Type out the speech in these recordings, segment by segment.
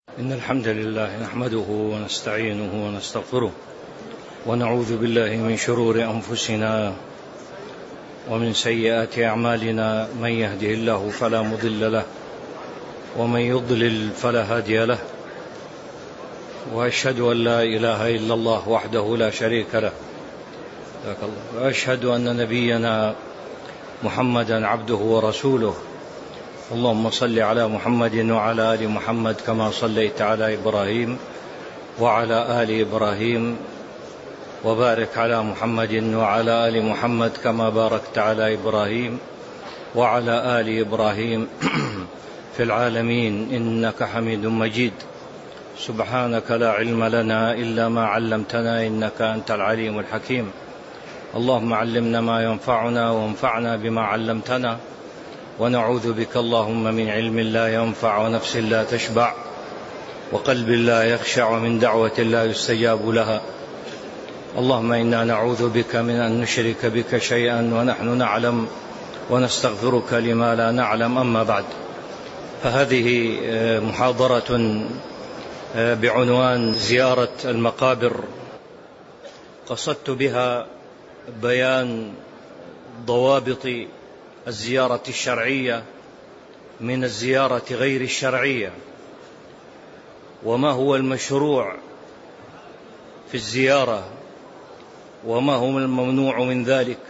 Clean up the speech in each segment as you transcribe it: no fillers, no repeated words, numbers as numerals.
إن الحمد لله نحمده ونستعينه ونستغفره ونعوذ بالله من شرور أنفسنا ومن سيئات أعمالنا. من يهده الله فلا مضل له ومن يضلل فلا هادي له، وأشهد أن لا إله إلا الله وحده لا شريك له، وأشهد أن نبينا محمدا عبده ورسوله. اللهم صل على محمد وعلى آل محمد كما صليت على إبراهيم وعلى آل إبراهيم، وبارك على محمد وعلى آل محمد كما باركت على إبراهيم وعلى آل إبراهيم في العالمين إنك حميد مجيد. سبحانك لا علم لنا إلا ما علمتنا إنك أنت العليم الحكيم. اللهم علمنا ما ينفعنا وانفعنا بما علمتنا، ونعوذ بك اللهم من علم لا ينفع ونفس لا تشبع وقلب لا يخشع ومن دعوة لا يستجاب لها. اللهم إنا نعوذ بك من أن نشرك بك شيئا ونحن نعلم ونستغفرك لما لا نعلم. أما بعد، فهذه محاضرة بعنوان زيارة المقابر، قصدت بها بيان ضوابط الزيارة الشرعية من الزيارة غير الشرعية، وما هو المشروع في الزيارة وما هو الممنوع من ذلك.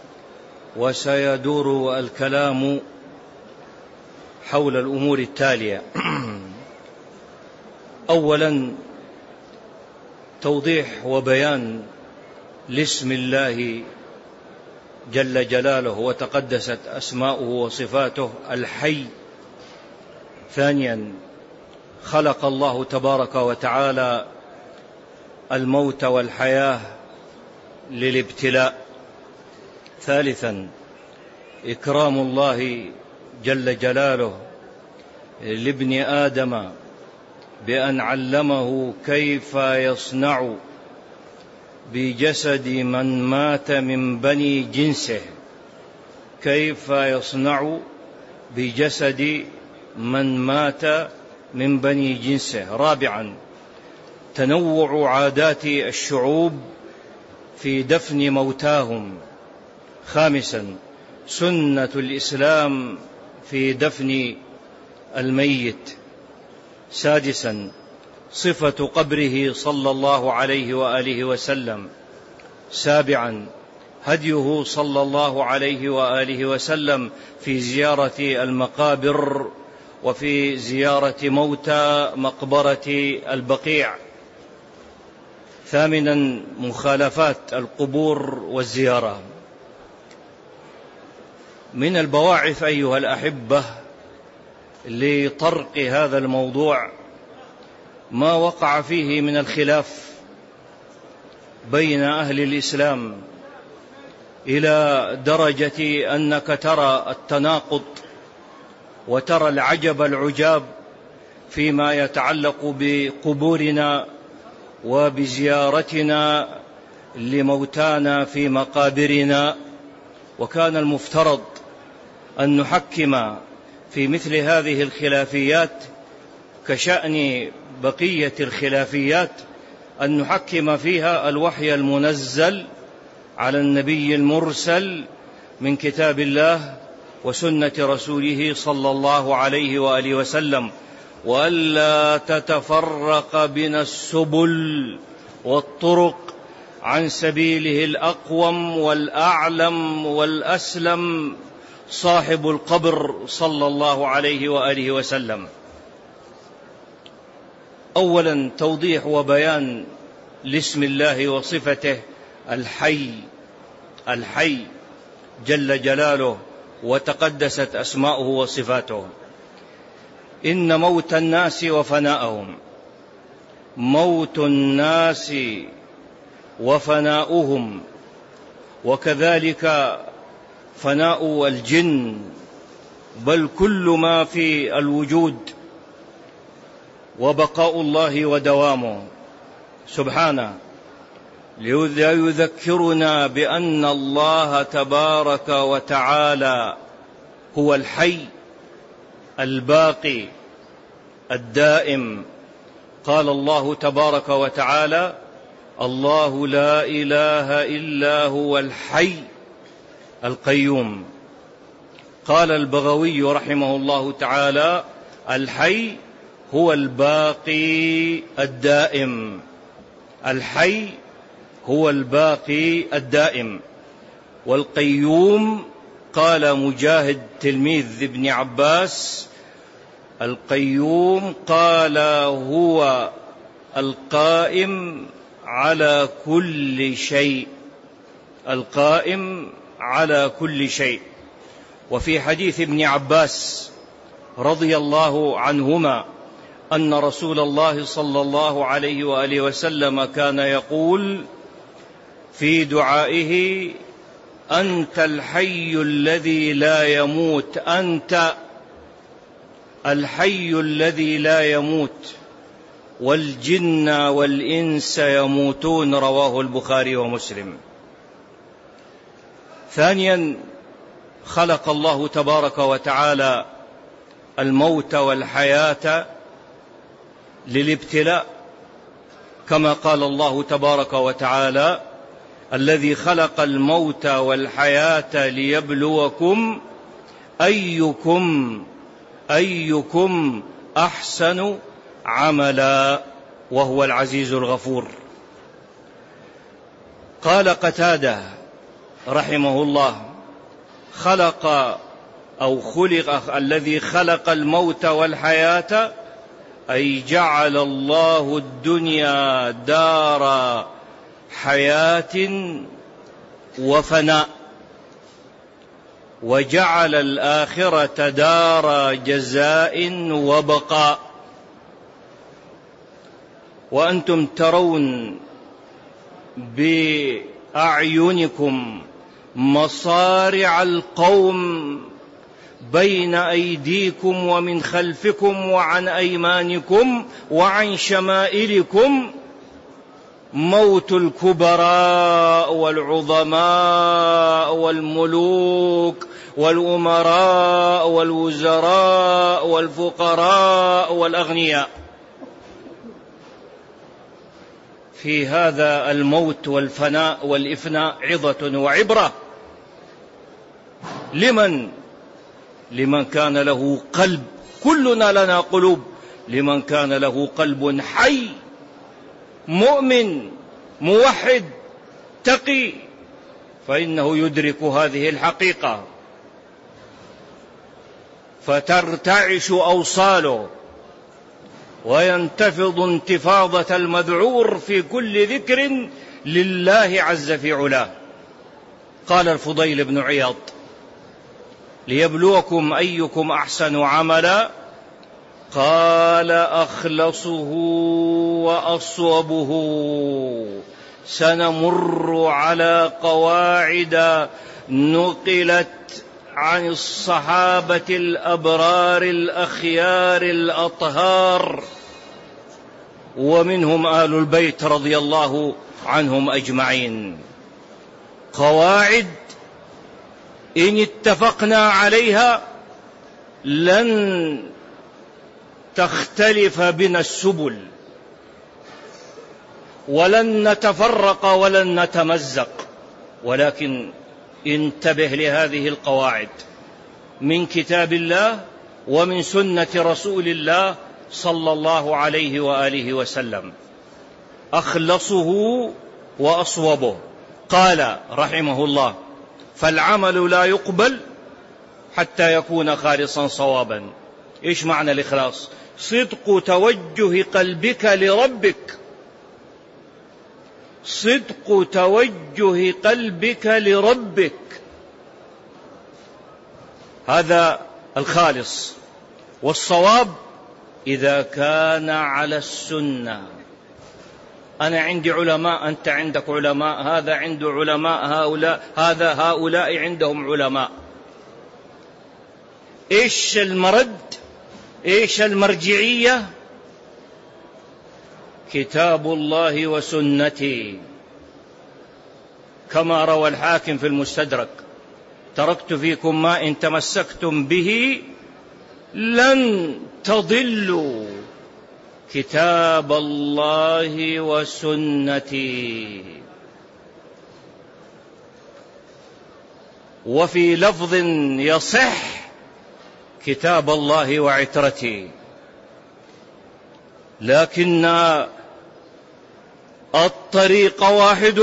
وسيدور الكلام حول الأمور التالية: أولا، توضيح وبيان لاسم الله جل جلاله وتقدست أسماؤه وصفاته الحي. ثانيا، خلق الله تبارك وتعالى الموت والحياة للابتلاء. ثالثا، إكرام الله جل جلاله لابن آدم بأن علمه كيف يصنع بجسد من مات من بني جنسه، كيف يصنع بجسد من مات من بني جنسه. رابعا، تنوع عادات الشعوب في دفن موتاهم. خامسا، سنة الإسلام في دفن الميت. سادسا، صفة قبره صلى الله عليه وآله وسلم. سابعا، هديه صلى الله عليه وآله وسلم في زيارة المقابر وفي زيارة موتى مقبرة البقيع. ثامنا، مخالفات القبور والزيارة. من البواعث أيها الأحبة لطرق هذا الموضوع ما وقع فيه من الخلاف بين أهل الإسلام إلى درجة أنك ترى التناقض وترى العجب العجاب فيما يتعلق بقبورنا وبزيارتنا لموتانا في مقابرنا. وكان المفترض أن نحكم في مثل هذه الخلافيات كشأن بقية الخلافيات، أن نحكم فيها الوحي المنزل على النبي المرسل من كتاب الله وسنة رسوله صلى الله عليه وآله وسلم، وألا تتفرق بنا السبل والطرق عن سبيله الأقوم والأعلم والأسلم صاحب القبر صلى الله عليه وآله وسلم. أولا، توضيح وبيان لاسم الله وصفته الحي. الحي جل جلاله وتقدست أسماؤه وصفاته. إن موت الناس وفناءهم، موت الناس وفناؤهم، وكذلك فناء الجن، بل كل ما في الوجود، وبقاء الله ودوامه سبحانه، ليذكرنا بأن الله تبارك وتعالى هو الحي الباقي الدائم قال الله تبارك وتعالى: الله لا إله إلا هو الحي القيوم. قال البغوي رحمه الله تعالى: الحي هو الباقي الدائم. الحي هو الباقي الدائم. والقيوم قال مجاهد تلميذ ابن عباس: القيوم قال هو القائم على كل شيء. القائم على كل شيء. وفي حديث ابن عباس رضي الله عنهما أن رسول الله صلى الله عليه وآله وسلم كان يقول في دعائه: أنت الحي الذي لا يموت، أنت الحي الذي لا يموت، والجن والإنس يموتون. رواه البخاري ومسلم. ثانيا، خلق الله تبارك وتعالى الموت والحياة للابتلاء، كما قال الله تبارك وتعالى: الذي خلق الموت والحياة ليبلوكم أيكم أحسن عملا وهو العزيز الغفور. قال قتادة رحمه الله: خلق الذي خلق الموت والحياة أي جعل الله الدنيا دار حياة وفناء، وجعل الآخرة دار جزاء وبقاء. وأنتم ترون بأعينكم مصارع القوم بين أيديكم ومن خلفكم وعن أيمانكم وعن شمائلكم، موت الكبراء والعظماء والملوك والأمراء والوزراء والفقراء والأغنياء. في هذا الموت والفناء والإفناء عظة وعبرة لمن كان له قلب. كلنا لنا قلوب. لمن كان له قلب حي مؤمن موحد تقي، فإنه يدرك هذه الحقيقة فترتعش أوصاله وينتفض انتفاضة المذعور في كل ذكر لله عز في علاه. قال الفضيل بن عياض: ليبلوكم أيكم أحسن عملا، قال: أخلصه وأصوبه. سنمر على قواعد نقلت عن الصحابة الأبرار الأخيار الأطهار، ومنهم آل البيت رضي الله عنهم أجمعين. قواعد إن اتفقنا عليها لن تختلف بنا السبل، ولن نتفرق ولن نتمزق. ولكن انتبه لهذه القواعد من كتاب الله ومن سنة رسول الله صلى الله عليه وآله وسلم. أخلصه وأصوبه. قال رحمه الله: فالعمل لا يقبل حتى يكون خالصا صوابا. إيش معنى الإخلاص؟ صدق توجه قلبك لربك. صدق توجه قلبك لربك، هذا الخالص. والصواب إذا كان على السنة. أنا عندي علماء، أنت عندك علماء، هذا عنده علماء، هؤلاء عندهم علماء. إيش المرد؟ إيش المرجعية؟ كتاب الله وسنتي، كما روى الحاكم في المستدرك: تركت فيكم ما إن تمسكتم به لن تضلوا كتاب الله وسنتي. وفي لفظ يصح كتاب الله وعترتي. لكن الطريق واحد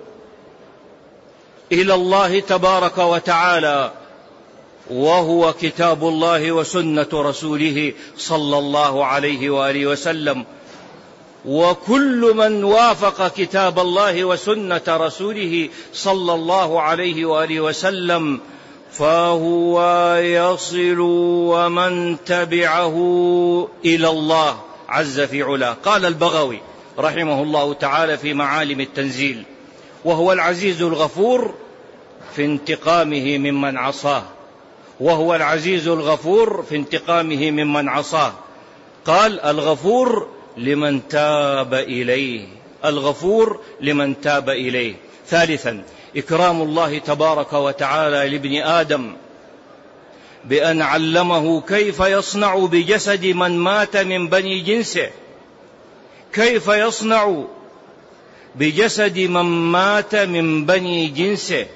إلى الله تبارك وتعالى، وهو كتاب الله وسنة رسوله صلى الله عليه وآله وسلم. وكل من وافق كتاب الله وسنة رسوله صلى الله عليه وآله وسلم فهو يصل ومن تبعه إلى الله عز في علاه. قال البغوي رحمه الله تعالى في معالم التنزيل: وهو العزيز الغفور في انتقامه ممن عصاه. وهو العزيز الغفور في انتقامه ممن عصاه. قال: الغفور لمن تاب إليه. الغفور لمن تاب إليه. ثالثا: إكرام الله تبارك وتعالى لابن آدم بأن علمه كيف يصنع بجسد من مات من بني جنسه. كيف يصنع بجسد من مات من بني جنسه.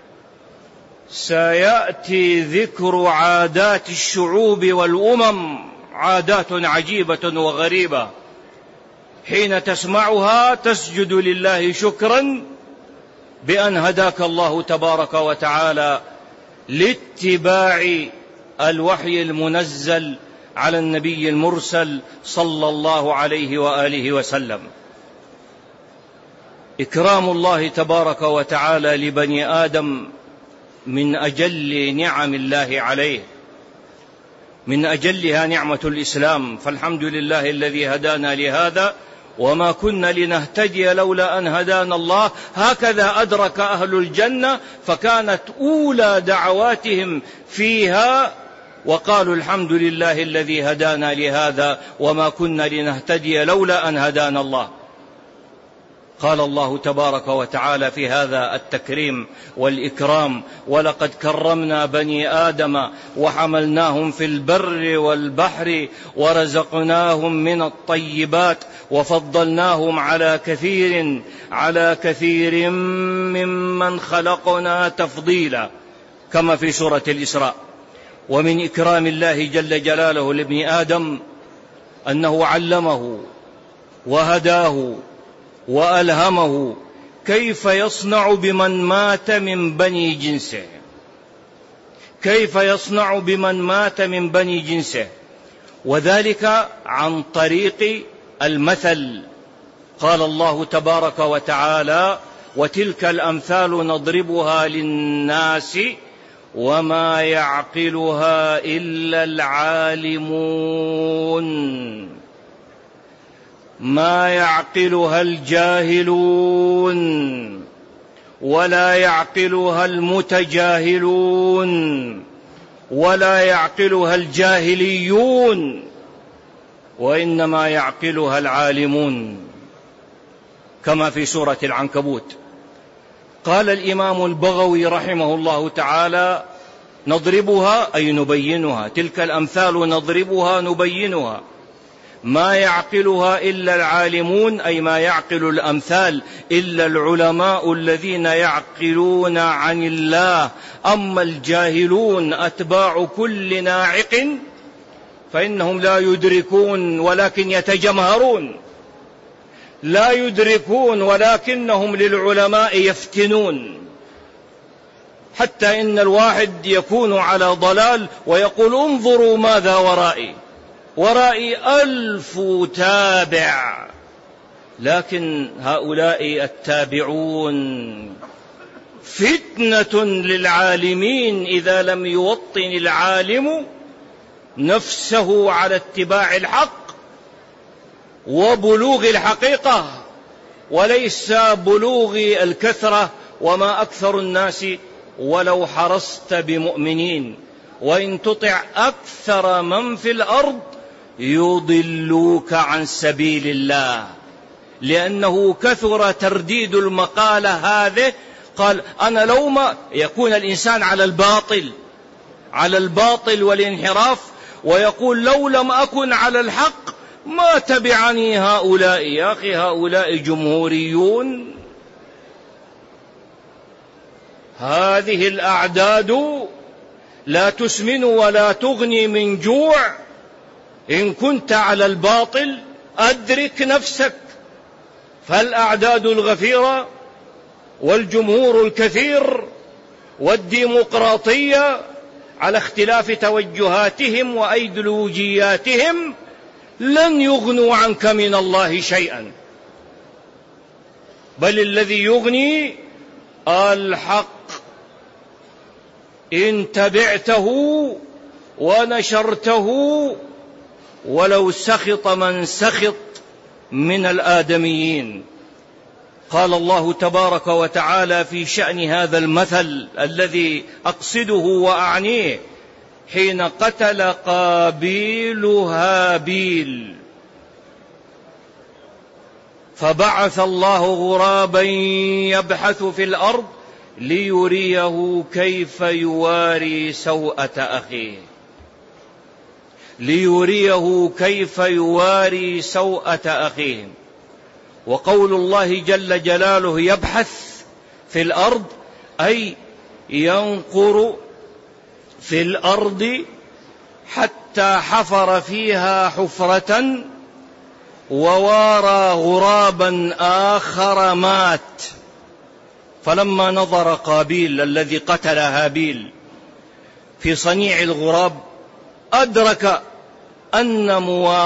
سيأتي ذكر عادات الشعوب والأمم، عادات عجيبة وغريبة، حين تسمعها تسجد لله شكرا بأن هداك الله تبارك وتعالى لاتباع الوحي المنزل على النبي المرسل صلى الله عليه وآله وسلم. إكرام الله تبارك وتعالى لبني آدم من أجل نعم الله عليه، من أجلها نعمة الإسلام. فالحمد لله الذي هدانا لهذا وما كنا لنهتدي لولا أن هدانا الله. هكذا أدرك أهل الجنة، فكانت أولى دعواتهم فيها وقالوا: الحمد لله الذي هدانا لهذا وما كنا لنهتدي لولا أن هدانا الله. قال الله تبارك وتعالى في هذا التكريم والإكرام: ولقد كرمنا بني آدم وحملناهم في البر والبحر ورزقناهم من الطيبات وفضلناهم على كثير ممن خلقنا تفضيلا، كما في سورة الإسراء. ومن إكرام الله جل جلاله لابن آدم أنه علمه وهداه وألهمه كيف يصنع بمن مات من بني جنسه. كيف يصنع بمن مات من بني جنسه، وذلك عن طريق المثل. قال الله تبارك وتعالى: وتلك الأمثال نضربها للناس وما يعقلها إلا العالمون. ما يعقلها الجاهلون ولا يعقلها المتجاهلون ولا يعقلها الجاهليون، وإنما يعقلها العالمون، كما في سورة العنكبوت. قال الإمام البغوي رحمه الله تعالى: نضربها أي نبينها، تلك الأمثال نضربها نبينها. ما يعقلها إلا العالمون، أي ما يعقل الأمثال إلا العلماء الذين يعقلون عن الله. أما الجاهلون أتباع كل ناعق فإنهم لا يدركون ولكن يتجمهرون، لا يدركون ولكنهم للعلماء يفتنون، حتى إن الواحد يكون على ضلال ويقول: انظروا ماذا ورائي 1000 تابع. لكن هؤلاء التابعون فتنة للعالمين إذا لم يوطن العالم نفسه على اتباع الحق وبلوغ الحقيقة، وليس بلوغ الكثرة. وما أكثر الناس ولو حرصت بمؤمنين، وإن تطع أكثر من في الأرض يضلوك عن سبيل الله. لأنه كثر ترديد المقالة هذه. قال: أنا لو ما يكون الإنسان على الباطل والانحراف، ويقول: لو لم أكن على الحق ما تبعني هؤلاء. يا أخي هؤلاء جمهوريون. هذه الأعداد لا تسمن ولا تغني من جوع. إن كنت على الباطل أدرك نفسك. فالأعداد الغفيرة والجمهور الكثير والديمقراطية على اختلاف توجهاتهم وأيديولوجياتهم لن يغنوا عنك من الله شيئا، بل الذي يغني الحق. إن تبعته ونشرته ولو سخط من سخط من الآدميين. قال الله تبارك وتعالى في شأن هذا المثل الذي أقصده وأعنيه حين قتل قابيل هابيل، فبعث الله غرابا يبحث في الأرض ليريه كيف يواري سوءة أخيه، ليريه كيف يواري سوءة أخيه. وقول الله جل جلاله يبحث في الأرض أي ينقر في الأرض حتى حفر فيها حفرة ووارى غرابا آخر مات. فلما نظر قابيل الذي قتل هابيل في صنيع الغراب أدرك أن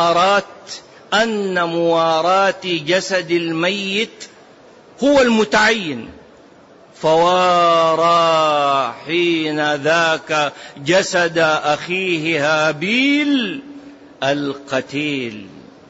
مواراة جسد الميت هو المتعين، فوارى حين ذاك جسد أخيه هابيل القتيل.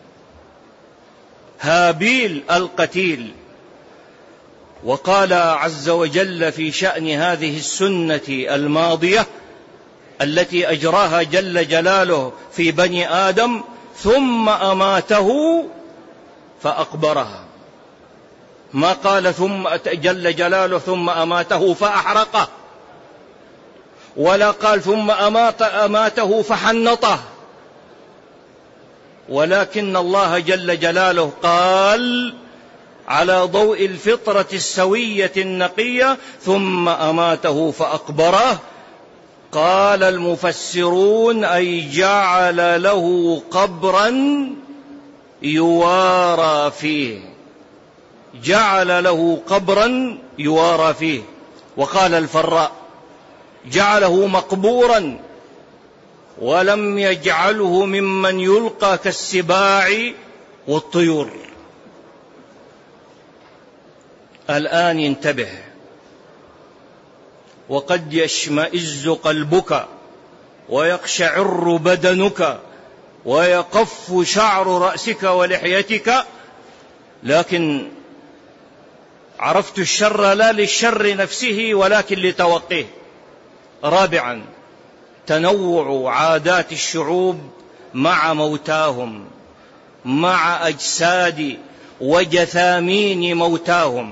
هابيل القتيل. وقال عز وجل في شأن هذه السنة الماضية التي أجراها جل جلاله في بني آدم: ثم أماته فأقبره. ما قال ثم جل جلاله ثم أماته فأحرقه، ولا قال ثم أماته فحنطه، ولكن الله جل جلاله قال على ضوء الفطرة السوية النقية: ثم أماته فأقبره. قال المفسرون: أي جعل له قبرا يوارى فيه، جعل له قبرا يوارى فيه. وقال الفراء: جعله مقبورا ولم يجعله ممن يلقى كالسباع والطيور. الآن انتبه، وقد يشمئز قلبك ويقشعر بدنك ويقف شعر رأسك ولحيتك، لكن عرفت الشر لا للشر نفسه ولكن لتوقيه. رابعا: تنوع عادات الشعوب مع موتاهم، مع أجساد وجثامين موتاهم.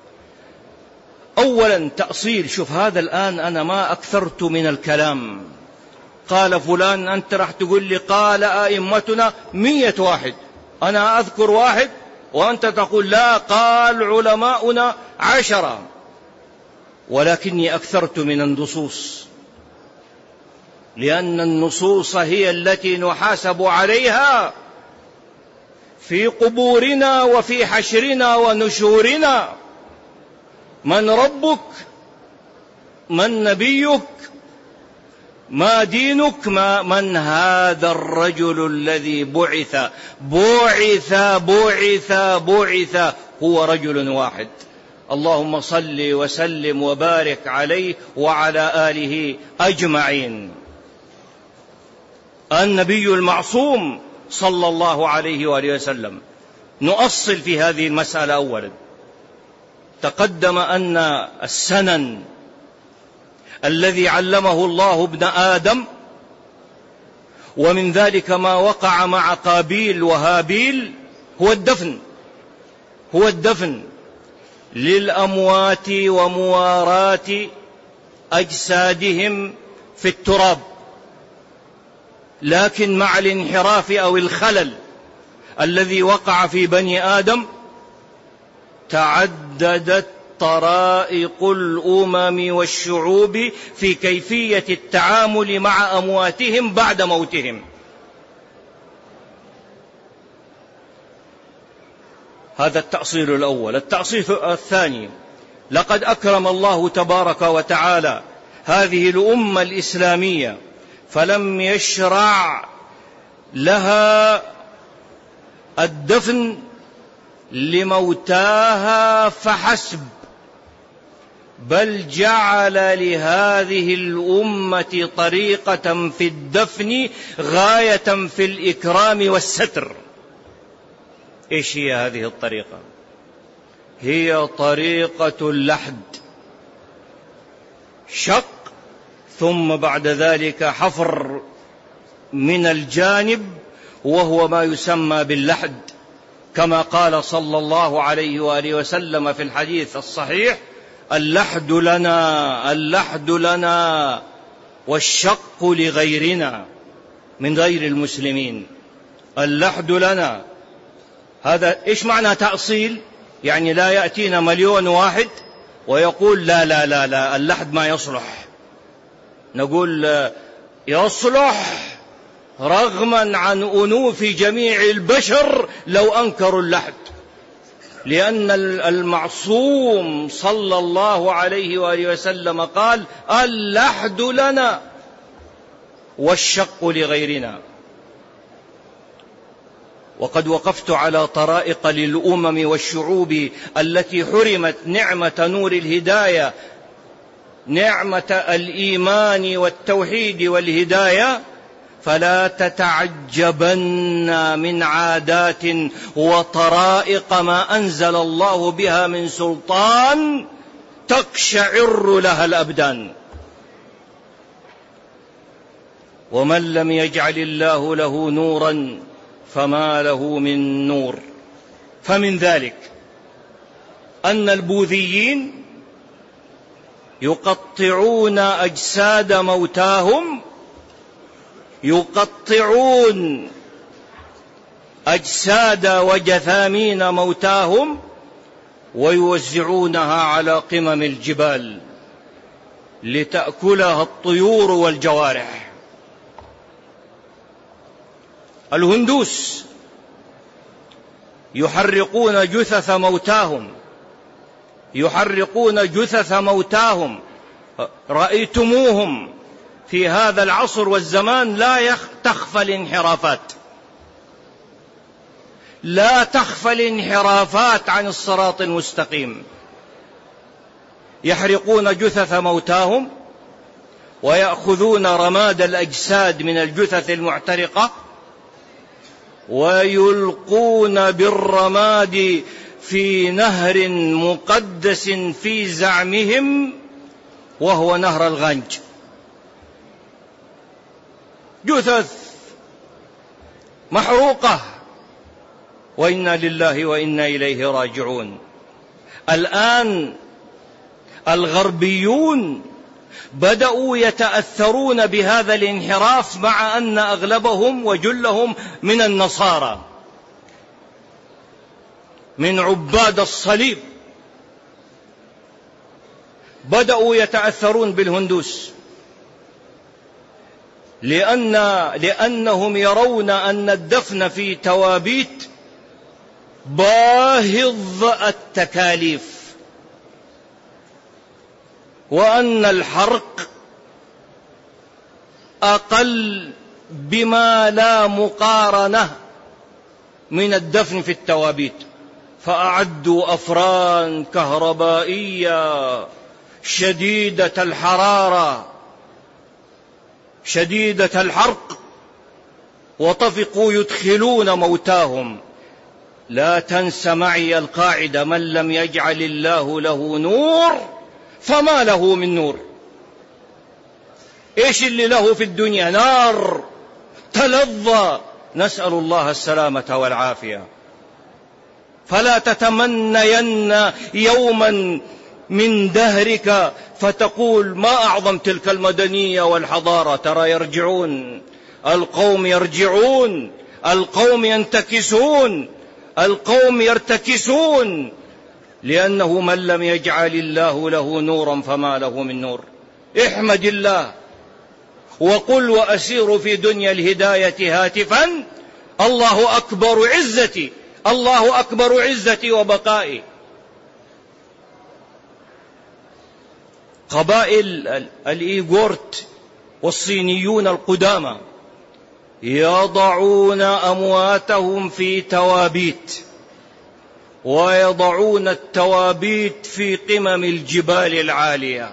أولا تأصيل. شوف هذا الآن أنا ما أكثرت من الكلام. قال فلان، أنت راح تقول لي قال أئمتنا 100 واحد، أنا أذكر واحد وأنت تقول لا قال علماؤنا 10، ولكني أكثرت من النصوص، لأن النصوص هي التي نحاسب عليها في قبورنا وفي حشرنا ونشورنا. من ربك؟ من نبيك؟ ما دينك؟ من هذا الرجل الذي بعث؟ هو رجل واحد. اللهم صل وسلم وبارك عليه وعلى آله أجمعين. النبي المعصوم صلى الله عليه وآله وسلم. نؤصل في هذه المسألة. أولا تقدم أن السنن الذي علمه الله ابن آدم، ومن ذلك ما وقع مع قابيل وهابيل، هو الدفن للأموات ومواراة أجسادهم في التراب، لكن مع الانحراف أو الخلل الذي وقع في بني آدم تعددت طرائق الأمم والشعوب في كيفية التعامل مع أمواتهم بعد موتهم. هذا التأصيل الأول. التأصيل الثاني: لقد أكرم الله تبارك وتعالى هذه الأمة الإسلامية فلم يشرع لها الدفن لموتاها فحسب، بل جعل لهذه الأمة طريقة في الدفن غاية في الإكرام والستر. إيش هي هذه الطريقة؟ هي طريقة اللحد، شق ثم بعد ذلك حفر من الجانب، وهو ما يسمى باللحد، كما قال صلى الله عليه وآله وسلم في الحديث الصحيح: اللحد لنا، اللحد لنا والشق لغيرنا من غير المسلمين. اللحد لنا، هذا إيش معنى تأصيل؟ يعني لا يأتينا مليون واحد ويقول لا لا لا لا اللحد ما يصلح، نقول يصلح رغما عن أنوف جميع البشر لو أنكروا اللحد، لأن المعصوم صلى الله عليه وآله وسلم قال: اللحد لنا والشق لغيرنا. وقد وقفت على طرائق للأمم والشعوب التي حرمت نعمة نور الهداية، نعمة الإيمان والتوحيد والهداية، فلا تتعجبن من عادات وطرائق ما أنزل الله بها من سلطان تقشعر لها الأبدان. ومن لم يجعل الله له نورا فما له من نور. فمن ذلك أن البوذيين يقطعون أجساد موتاهم، يقطعون أجساد وجثامين موتاهم ويوزعونها على قمم الجبال لتأكلها الطيور والجوارح. الهندوس يحرقون جثث موتاهم، يحرقون جثث موتاهم. رأيتموهم في هذا العصر والزمان، لا تخفى الانحرافات، لا تخفى الانحرافات عن الصراط المستقيم. يحرقون جثث موتاهم ويأخذون رماد الأجساد من الجثث المحترقة ويلقون بالرماد في نهر مقدس في زعمهم وهو نهر الغنج. جثث محروقة، وإنا لله وإنا إليه راجعون. الآن الغربيون بدأوا يتأثرون بهذا الانحراف، مع أن أغلبهم وجلهم من النصارى، من عباد الصليب. بدأوا يتأثرون بالهندوس لأنهم يرون أن الدفن في توابيت باهظ التكاليف، وأن الحرق أقل بما لا مقارنة من الدفن في التوابيت. فأعدوا أفران كهربائية شديدة الحرارة شديدة الحرق وطفقوا يدخلون موتاهم. لا تنس معي القاعدة: من لم يجعل الله له نور فما له من نور. إيش اللي له في الدنيا؟ نار تلظى، نسأل الله السلامة والعافية. فلا تتمنين يوما من دهرك فتقول ما أعظم تلك المدنية والحضارة. ترى يرجعون القوم، يرجعون القوم ينتكسون، القوم يرتكسون، لأنه من لم يجعل الله له نورا فما له من نور. احمد الله وقل وأسير في دنيا الهداية هاتفا الله أكبر عزتي، الله أكبر عزتي وبقائي. قبائل الإيغورت والصينيون القدامى يضعون أمواتهم في توابيت، ويضعون التوابيت في قمم الجبال العالية،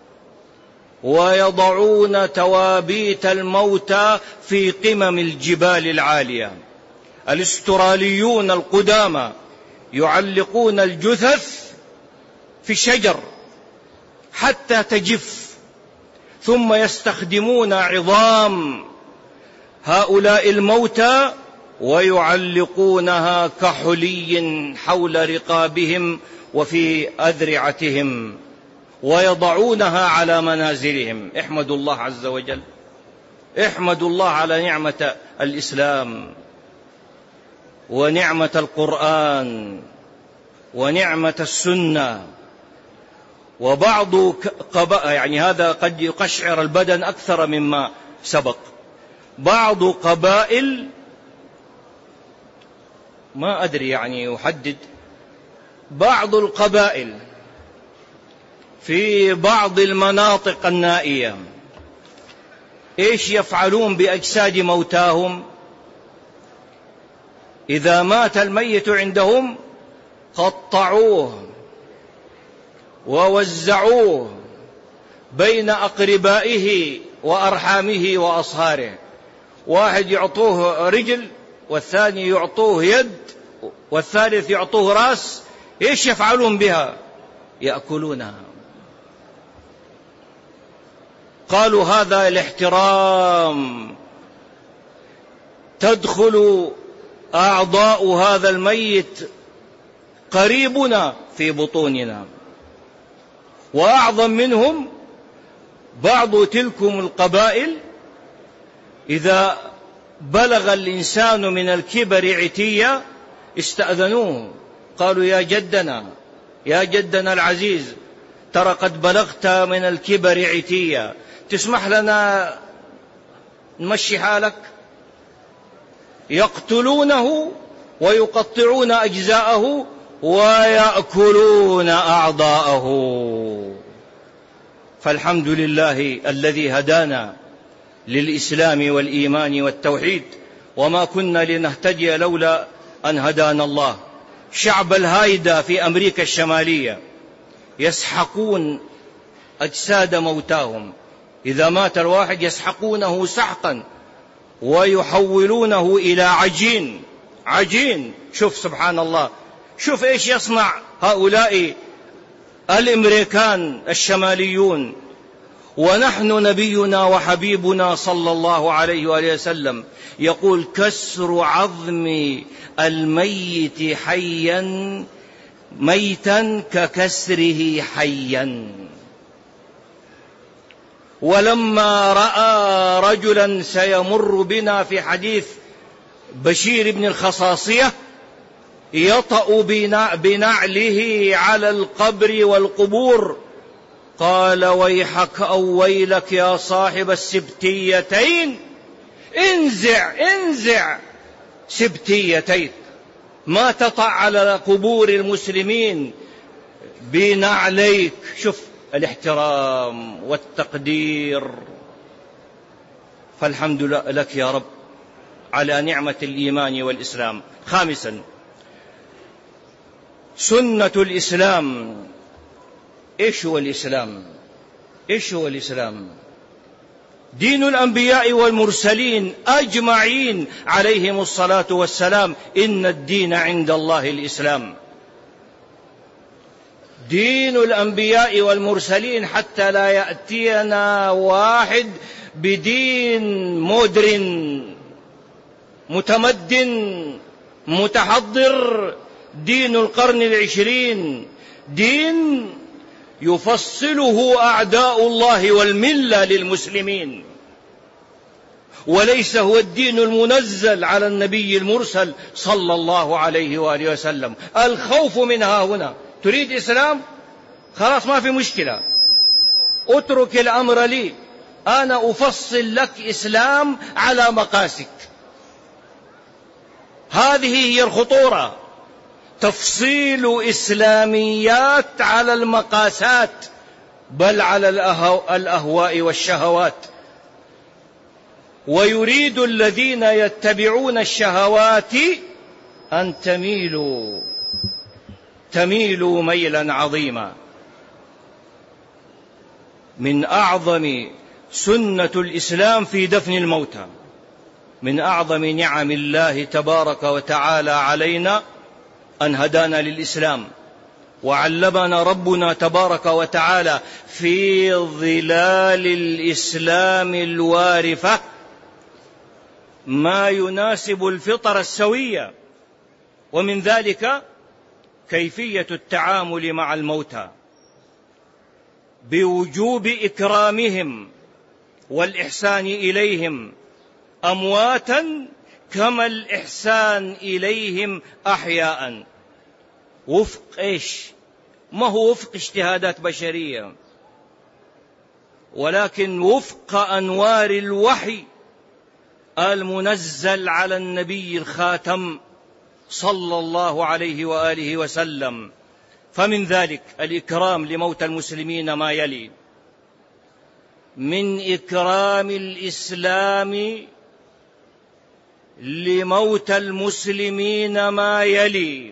ويضعون توابيت الموتى في قمم الجبال العالية. الاستراليون القدامى يعلقون الجثث في الشجر حتى تجف، ثم يستخدمون عظام هؤلاء الموتى ويعلقونها كحلي حول رقابهم وفي أذرعتهم، ويضعونها على منازلهم. احمدوا الله عز وجل، احمدوا الله على نعمة الإسلام ونعمة القرآن ونعمة السنة. وبعض يعني هذا قد يقشعر البدن أكثر مما سبق. بعض قبائل ما أدري يعني أحدد، بعض القبائل في بعض المناطق النائية إيش يفعلون بأجساد موتاهم؟ إذا مات الميت عندهم قطعوه ووزعوه بين أقربائه وأرحامه وأصهاره. واحد يعطوه رجل، والثاني يعطوه يد، والثالث يعطوه رأس. إيش يفعلون بها؟ يأكلونها. قالوا هذا الاحترام، تدخل أعضاء هذا الميت قريبنا في بطوننا. وأعظم منهم بعض تلكم القبائل إذا بلغ الإنسان من الكبر عتيا استأذنوه، قالوا يا جدنا، يا جدنا العزيز، ترى قد بلغت من الكبر عتيا، تسمح لنا نمشي حالك؟ يقتلونه ويقطعون أجزاءه ويأكلون أعضاءه. فالحمد لله الذي هدانا للإسلام والإيمان والتوحيد، وما كنا لنهتدي لولا أن هدانا الله. شعب الهايدا في أمريكا الشمالية يسحقون أجساد موتاهم، إذا مات الواحد يسحقونه سحقا ويحولونه إلى عجين. شوف سبحان الله، شوف إيش يصنع هؤلاء الأمريكان الشماليون. ونحن نبينا وحبيبنا صلى الله عليه وآله وسلم يقول كسر عظم الميت حيا ميتا ككسره حيا. ولما رأى رجلا سيمر بنا في حديث بشير بن الخصاصية يطأ بنعله على القبر والقبور، قال ويحك أو ويلك يا صاحب السبتيتين، انزع سبتيتين، ما تطع على قبور المسلمين بنعليك. شوف الاحترام والتقدير. فالحمد لك يا رب على نعمة الإيمان والإسلام. خامسا، سنة الإسلام. إيش هو الإسلام؟ إيش هو الإسلام؟ دين الأنبياء والمرسلين أجمعين عليهم الصلاة والسلام. إن الدين عند الله الإسلام. دين الأنبياء والمرسلين، حتى لا يأتينا واحد بدين مودرن متمدن متحضر، دين القرن العشرين، دين يفصله أعداء الله والملة للمسلمين، وليس هو الدين المنزل على النبي المرسل صلى الله عليه وآله وسلم. الخوف منها هنا. تريد إسلام؟ خلاص ما في مشكلة، اترك الأمر لي، أنا أفصل لك إسلام على مقاسك. هذه هي الخطورة، تفصيل إسلاميات على المقاسات، بل على الأهواء والشهوات. ويريد الذين يتبعون الشهوات أن تميلوا ميلا عظيما. من أعظم سنة الإسلام في دفن الموتى، من أعظم نعم الله تبارك وتعالى علينا أن هدانا للإسلام، وعلمنا ربنا تبارك وتعالى في ظلال الإسلام الوارفة ما يناسب الفطر السوية، ومن ذلك كيفية التعامل مع الموتى بوجوب إكرامهم والإحسان إليهم أمواتا كما الإحسان إليهم أحياء. وفق إيش؟ ما هو وفق اجتهادات بشرية، ولكن وفق أنوار الوحي المنزل على النبي الخاتم صلى الله عليه وآله وسلم. فمن ذلك الإكرام لموتى المسلمين ما يلي: من إكرام الإسلام لموتى المسلمين ما يلي: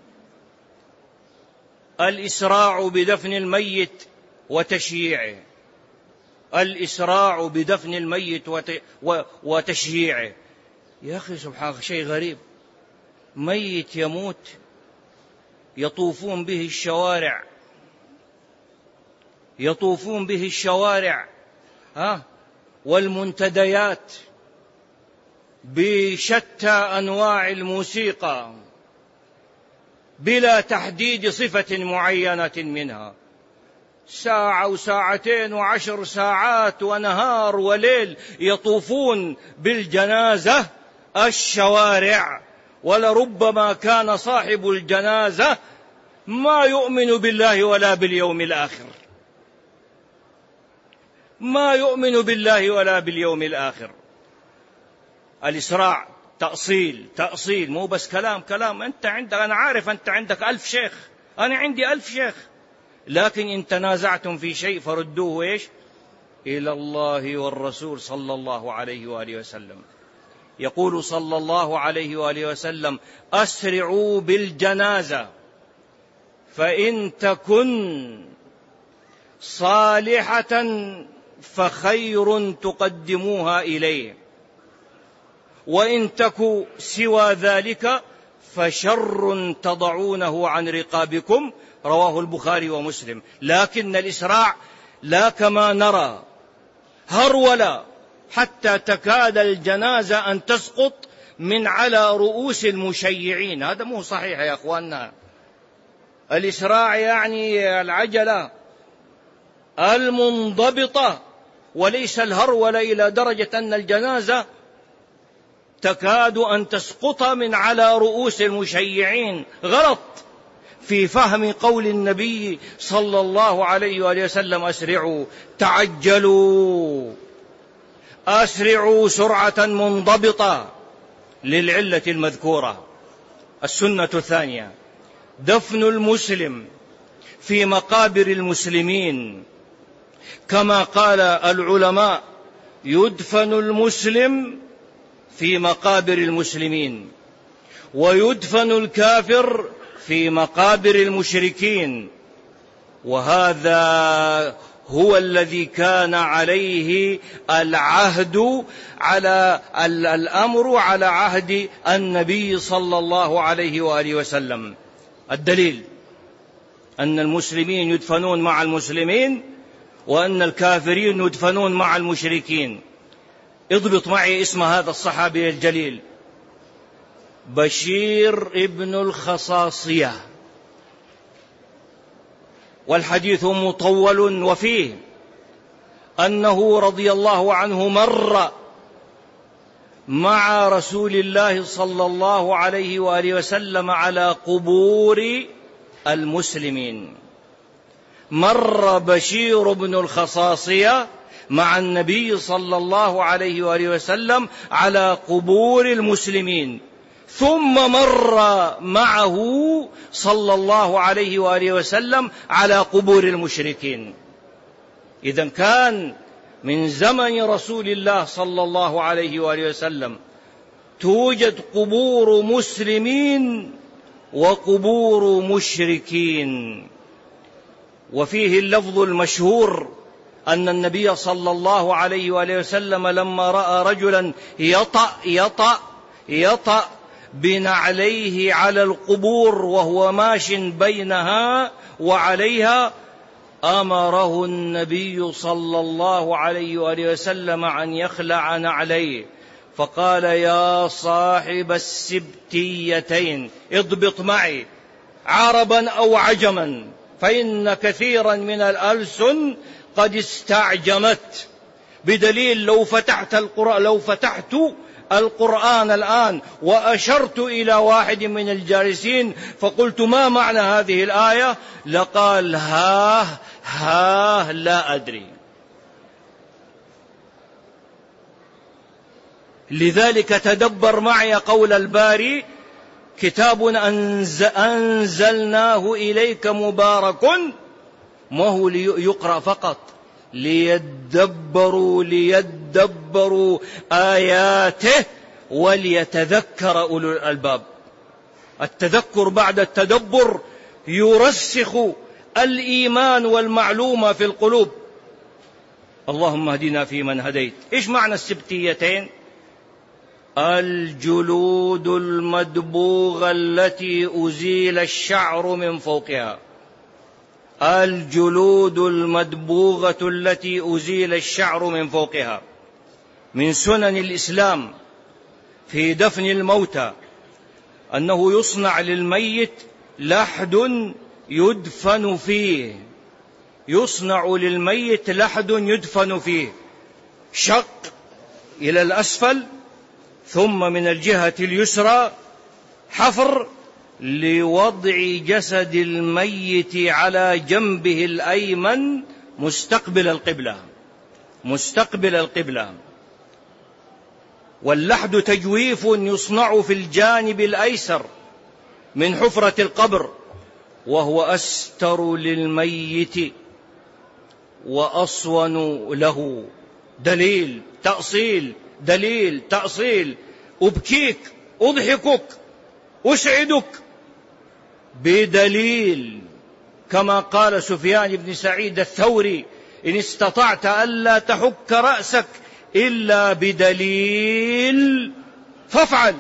الإسراع بدفن الميت وتشييعه. الإسراع بدفن الميت وتشييعه. يا أخي سبحان الله، شيء غريب، ميت يموت يطوفون به الشوارع والمنتديات بشتى أنواع الموسيقى بلا تحديد صفة معينة منها، ساعة وساعتين و10 ساعات ونهار وليل يطوفون بالجنازة الشوارع، ولربما كان صاحب الجنازة ما يؤمن بالله ولا باليوم الآخر، ما يؤمن بالله ولا باليوم الآخر. الإسراع تأصيل، مو بس كلام. أنت عندك، أنا عارف أنت عندك 1000 شيخ، أنا عندي 1000 شيخ، لكن إن تنازعتم في شيء فردوه إيش؟ إلى الله والرسول صلى الله عليه وآله وسلم. يقول صلى الله عليه وآله وسلم: أسرعوا بالجنازة فإن تكن صالحة فخير تقدموها إليه، وإن تك سوى ذلك فشر تضعونه عن رقابكم. رواه البخاري ومسلم. لكن الإسراع لا كما نرى هرولة حتى تكاد الجنازة أن تسقط من على رؤوس المشيعين، هذا مو صحيح يا أخواننا. الإسراع يعني العجلة المنضبطة، وليس الهرولة إلى درجة أن الجنازة تكاد أن تسقط من على رؤوس المشيعين. غلط في فهم قول النبي صلى الله عليه وآله وسلم: أسرعوا، تعجلوا، أسرعوا سرعة منضبطة، للعلة المذكورة. السنة الثانية: دفن المسلم في مقابر المسلمين، كما قال العلماء: يدفن المسلم في مقابر المسلمين، ويدفن الكافر في مقابر المشركين. وهذا هو الذي كان عليه العهد على الأمر على عهد النبي صلى الله عليه وآله وسلم. الدليل أن المسلمين يدفنون مع المسلمين، وأن الكافرين يدفنون مع المشركين. اضبط معي اسم هذا الصحابي الجليل: بشير ابن الخصاصية. والحديث مطول، وفيه أنه رضي الله عنه مر مع رسول الله صلى الله عليه وآله وسلم على قبور المسلمين. مر بشير بن الخصاصية مع النبي صلى الله عليه وآله وسلم على قبور المسلمين، ثم مر معه صلى الله عليه وآله وسلم على قبور المشركين. إذن كان من زمن رسول الله صلى الله عليه وآله وسلم توجد قبور مسلمين وقبور مشركين. وفيه اللفظ المشهور أن النبي صلى الله عليه وآله وسلم لما رأى رجلا يطأ بنعليه على القبور وهو ماش بينها وعليها، أمره النبي صلى الله عليه وآله وسلم أن يخلع نعليه، فقال: يا صاحب السبتيتين اضبط معي عربا أو عجما، فإن كثيرا من الألسن قد استعجمت. بدليل لو فتحت القرآن الآن وأشرت إلى واحد من الجالسين فقلت: ما معنى هذه الآية؟ لقال: ها لا أدري. لذلك تدبر معي قول الباري: كتاب أنزلناه إليك مبارك، ما هو ليقرأ فقط، ليدبروا آياته وليتذكر أولو الألباب. التذكر بعد التدبر يرسخ الإيمان والمعلومة في القلوب. اللهم اهدنا فيمن هديت. إيش معنى السبتيتين؟ الجلود المدبوغة التي أزيل الشعر من فوقها. الجلود المدبوغة التي أزيل الشعر من فوقها. من سنن الإسلام في دفن الموتى أنه يصنع للميت لحد يدفن فيه. يصنع للميت لحد يدفن فيه، شق إلى الأسفل، ثم من الجهة اليسرى حفر لوضع جسد الميت على جنبه الأيمن مستقبل القبلة. واللحد تجويف يصنع في الجانب الأيسر من حفرة القبر، وهو أستر للميت وأصون له. دليل تأصيل، أبكيك، أضحكك، أسعدك بدليل، كما قال سفيان بن سعيد الثوري: إن استطعت ألا تحك رأسك إلا بدليل فافعل.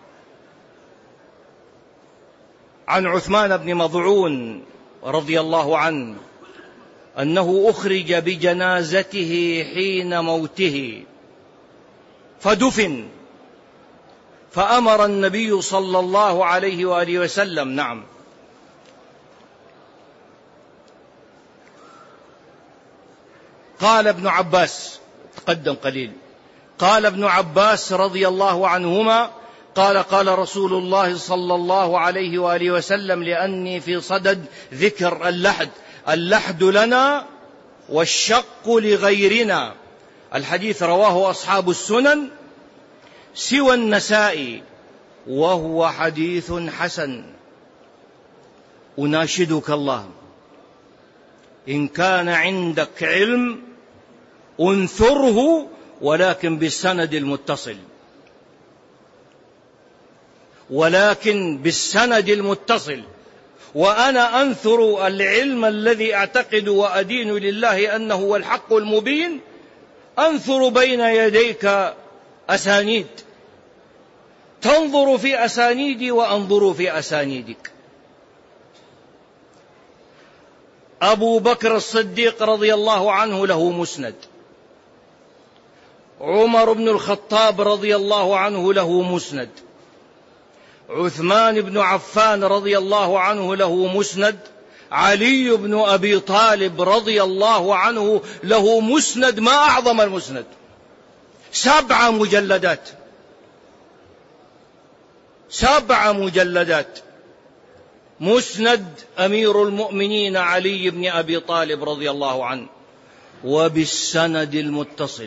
عن عثمان بن مظعون رضي الله عنه أنه أخرج بجنازته حين موته فدفن، فأمر النبي صلى الله عليه وآله وسلم قال ابن عباس، تقدم قليل، قال ابن عباس رضي الله عنهما قال رسول الله صلى الله عليه وآله وسلم: لأني في صدد ذكر اللحد لنا والشق لغيرنا. الحديث رواه أصحاب السنن سوى النسائي، وهو حديث حسن. أناشدك الله، إن كان عندك علم انثره، ولكن بالسند المتصل. وأنا أنثر العلم الذي أعتقد وأدين لله أنه هو الحق المبين، أنثر بين يديك أسانيد، تنظر في أسانيدي وأنظر في أسانيدك. أبو بكر الصديق رضي الله عنه له مسند، عمر بن الخطاب رضي الله عنه له مسند، عثمان بن عفان رضي الله عنه له مسند، علي بن أبي طالب رضي الله عنه له مسند. ما أعظم المسند، 7 مجلدات. 7 مجلدات، مسند أمير المؤمنين علي بن أبي طالب رضي الله عنه، وبالسند المتصل.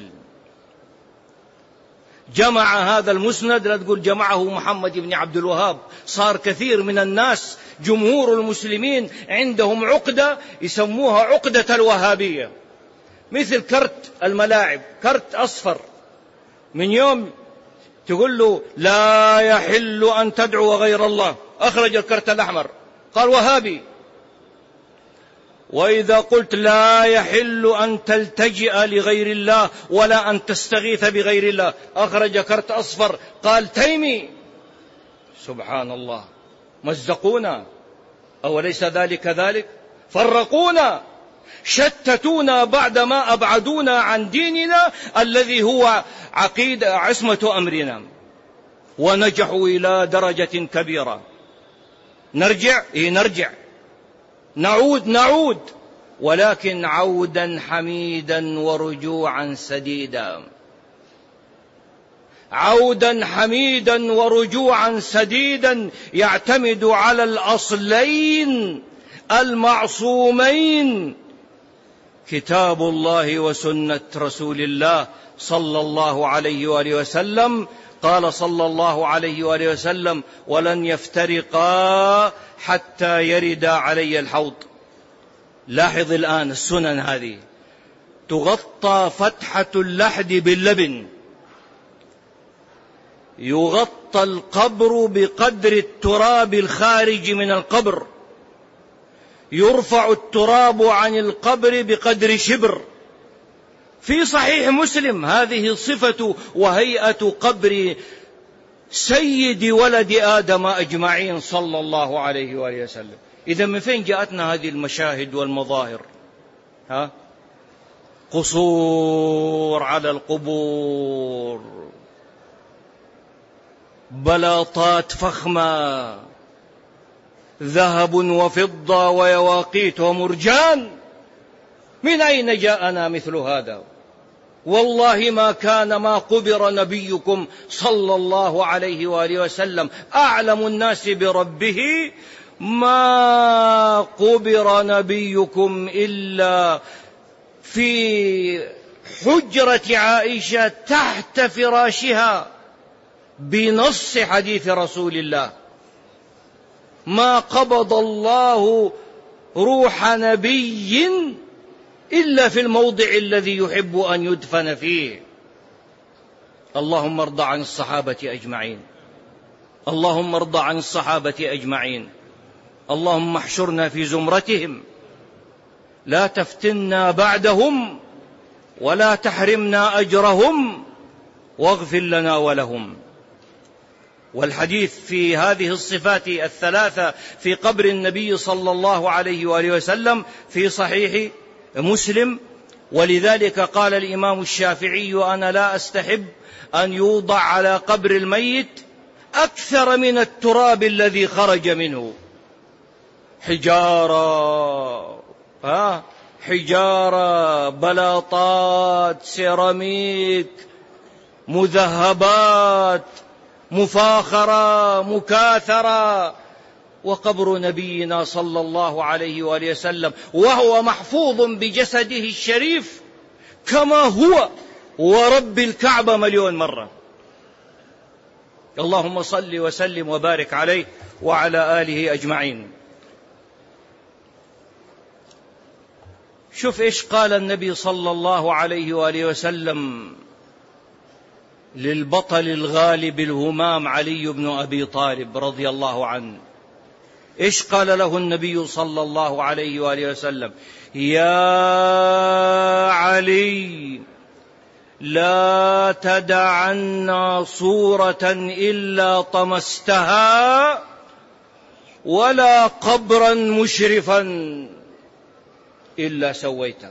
جمع هذا المسند، لا تقول جمعه محمد بن عبد الوهاب. صار كثير من الناس، جمهور المسلمين، عندهم عقدة يسموها عقدة الوهابية، مثل كرت الملاعب، كرت أصفر، من يوم تقول له لا يحل أن تدعو غير الله، أخرج الكرت الأحمر قال وهابي. وإذا قلت لا يحل أن تلتجئ لغير الله ولا أن تستغيث بغير الله، أخرج كرت أصفر قال تيمي. سبحان الله، مزقونا، أوليس ذلك كذلك؟ فرقونا، شتتونا بعدما أبعدونا عن ديننا الذي هو عقيدة عصمة أمرنا، ونجحوا إلى درجة كبيرة. نرجع؟ نرجع، نعود، ولكن عودا حميدا ورجوعا سديدا، عودا حميدا ورجوعا سديدا، يعتمد على الأصلين المعصومين، كتاب الله وسنة رسول الله صلى الله عليه وآله وسلم. قال صلى الله عليه وآله وسلم: ولن يفترقا حتى يردا علي الحوض. لاحظ الآن السنن هذه: تغطى فتحة اللحد باللبن، يغطى القبر بقدر التراب الخارج من القبر، يرفع التراب عن القبر بقدر شبر. في صحيح مسلم هذه صفة وهيئة قبر سيد ولد آدم أجمعين صلى الله عليه وآله وسلم. إذا من فين جاءتنا هذه المشاهد والمظاهر؟ قصور على القبور، بلاطات فخمة، ذهب وفضة ويواقيت ومرجان. من أين جاءنا مثل هذا؟ والله ما كان ما قبر نبيكم صلى الله عليه وآله وسلم أعلم الناس بربه، ما قبر نبيكم إلا في حجرة عائشة تحت فراشها، بنص حديث رسول الله. ما قبض الله روح نبي إلا في الموضع الذي يحب أن يدفن فيه. اللهم ارض عن الصحابة أجمعين، اللهم ارض عن الصحابة أجمعين، اللهم احشرنا في زمرتهم، لا تفتنا بعدهم ولا تحرمنا أجرهم، واغفر لنا ولهم. والحديث في هذه الصفات الثلاثة في قبر النبي صلى الله عليه وآله وسلم في صحيح مسلم. ولذلك قال الإمام الشافعي: أنا لا أستحب أن يوضع على قبر الميت أكثر من التراب الذي خرج منه، حجارة، بلاطات، سيراميك، مذهبات، مفاخرة، مكاثرة. وقبر نبينا صلى الله عليه وآله وسلم وهو محفوظ بجسده الشريف كما هو، ورب الكعبة 1,000,000 مرة. اللهم صل وسلم وبارك عليه وعلى آله أجمعين. شوف إيش قال النبي صلى الله عليه وآله وسلم للبطل الغالب الهمام علي بن أبي طالب رضي الله عنه. إيش قال له النبي صلى الله عليه وآله وسلم؟ يا علي، لا تدعنا صورة إلا طمستها، ولا قبرا مشرفا إلا سويته،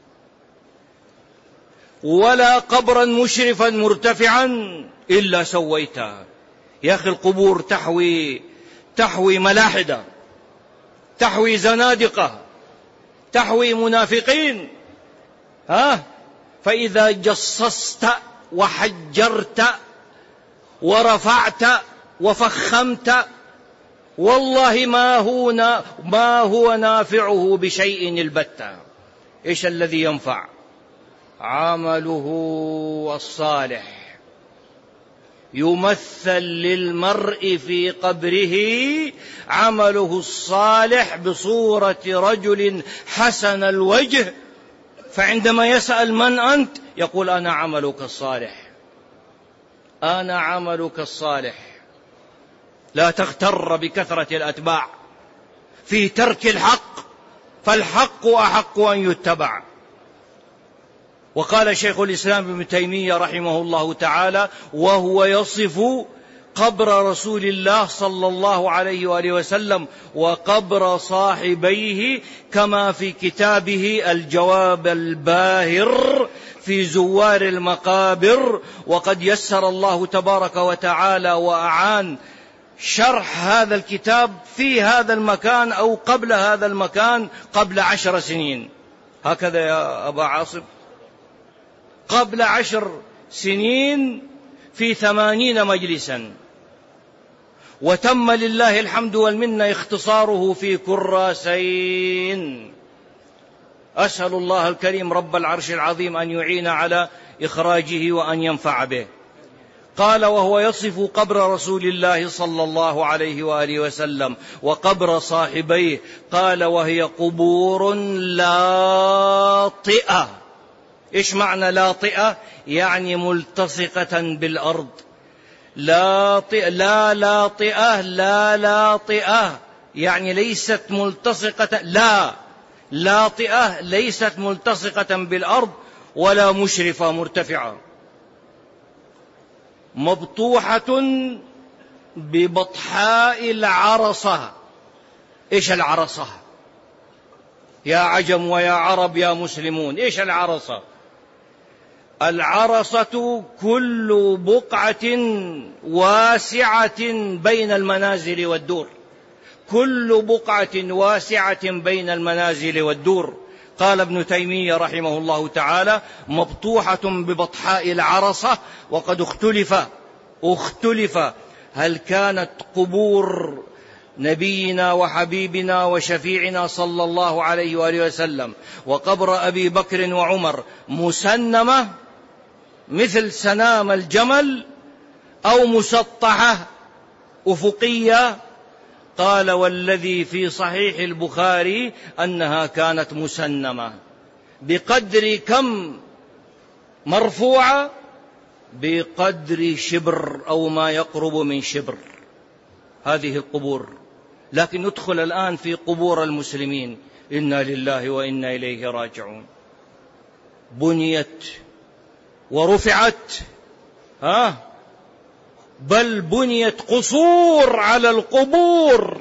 ولا قبرا مشرفا مرتفعا إلا سويته. يا أخي القبور تحوي ملاحدة، تحوي زنادقة، تحوي منافقين. فإذا جصصت وحجرت ورفعت وفخمت والله ما هو نافعه بشيء البتة. إيش الذي ينفع؟ عمله الصالح. يمثل للمرء في قبره عمله الصالح بصورة رجل حسن الوجه، فعندما يسأل من أنت يقول أنا عملك الصالح، أنا عملك الصالح. لا تغتر بكثرة الأتباع في ترك الحق، فالحق أحق أن يتبع. وقال شيخ الإسلام ابن تيمية رحمه الله تعالى وهو يصف قبر رسول الله صلى الله عليه وآله وسلم وقبر صاحبيه كما في كتابه الجواب الباهر في زوار المقابر. وقد يسر الله تبارك وتعالى وأعان شرح هذا الكتاب في هذا المكان أو قبل هذا المكان قبل 10 سنين. هكذا يا أبا عاصم، قبل 10 سنين في 80 مجلسا، وتم لله الحمد والمنة اختصاره في كراسين. أسأل الله الكريم رب العرش العظيم أن يعين على إخراجه وأن ينفع به. قال وهو يصف قبر رسول الله صلى الله عليه وآله وسلم وقبر صاحبيه، قال وهي قبور لاطئة. إيش معنى لاطئة؟ يعني ملتصقة بالأرض. لاطئة لا لاطئة، لا لاطئة يعني ليست ملتصقة، لا لاطئة ليست ملتصقة بالأرض ولا مشرفة مرتفعة، مبطوحة ببطحاء العرصة. إيش العرصة؟ يا عجم ويا عرب يا مسلمون، إيش العرصة؟ العرصة كل بقعة واسعة بين المنازل والدور، كل بقعة واسعة بين المنازل والدور. قال ابن تيمية رحمه الله تعالى مبطوحة ببطحاء العرصة. وقد اختلف هل كانت قبور نبينا وحبيبنا وشفيعنا صلى الله عليه وآله وسلم وقبر أبي بكر وعمر مسنمة مثل سنام الجمل أو مسطحة أفقية؟ قال والذي في صحيح البخاري أنها كانت مسنمة. بقدر كم مرفوعة؟ بقدر شبر أو ما يقرب من شبر هذه القبور. لكن ندخل الآن في قبور المسلمين، إنا لله وإنا إليه راجعون. بنيت ورفعت، بل بنيت قصور على القبور،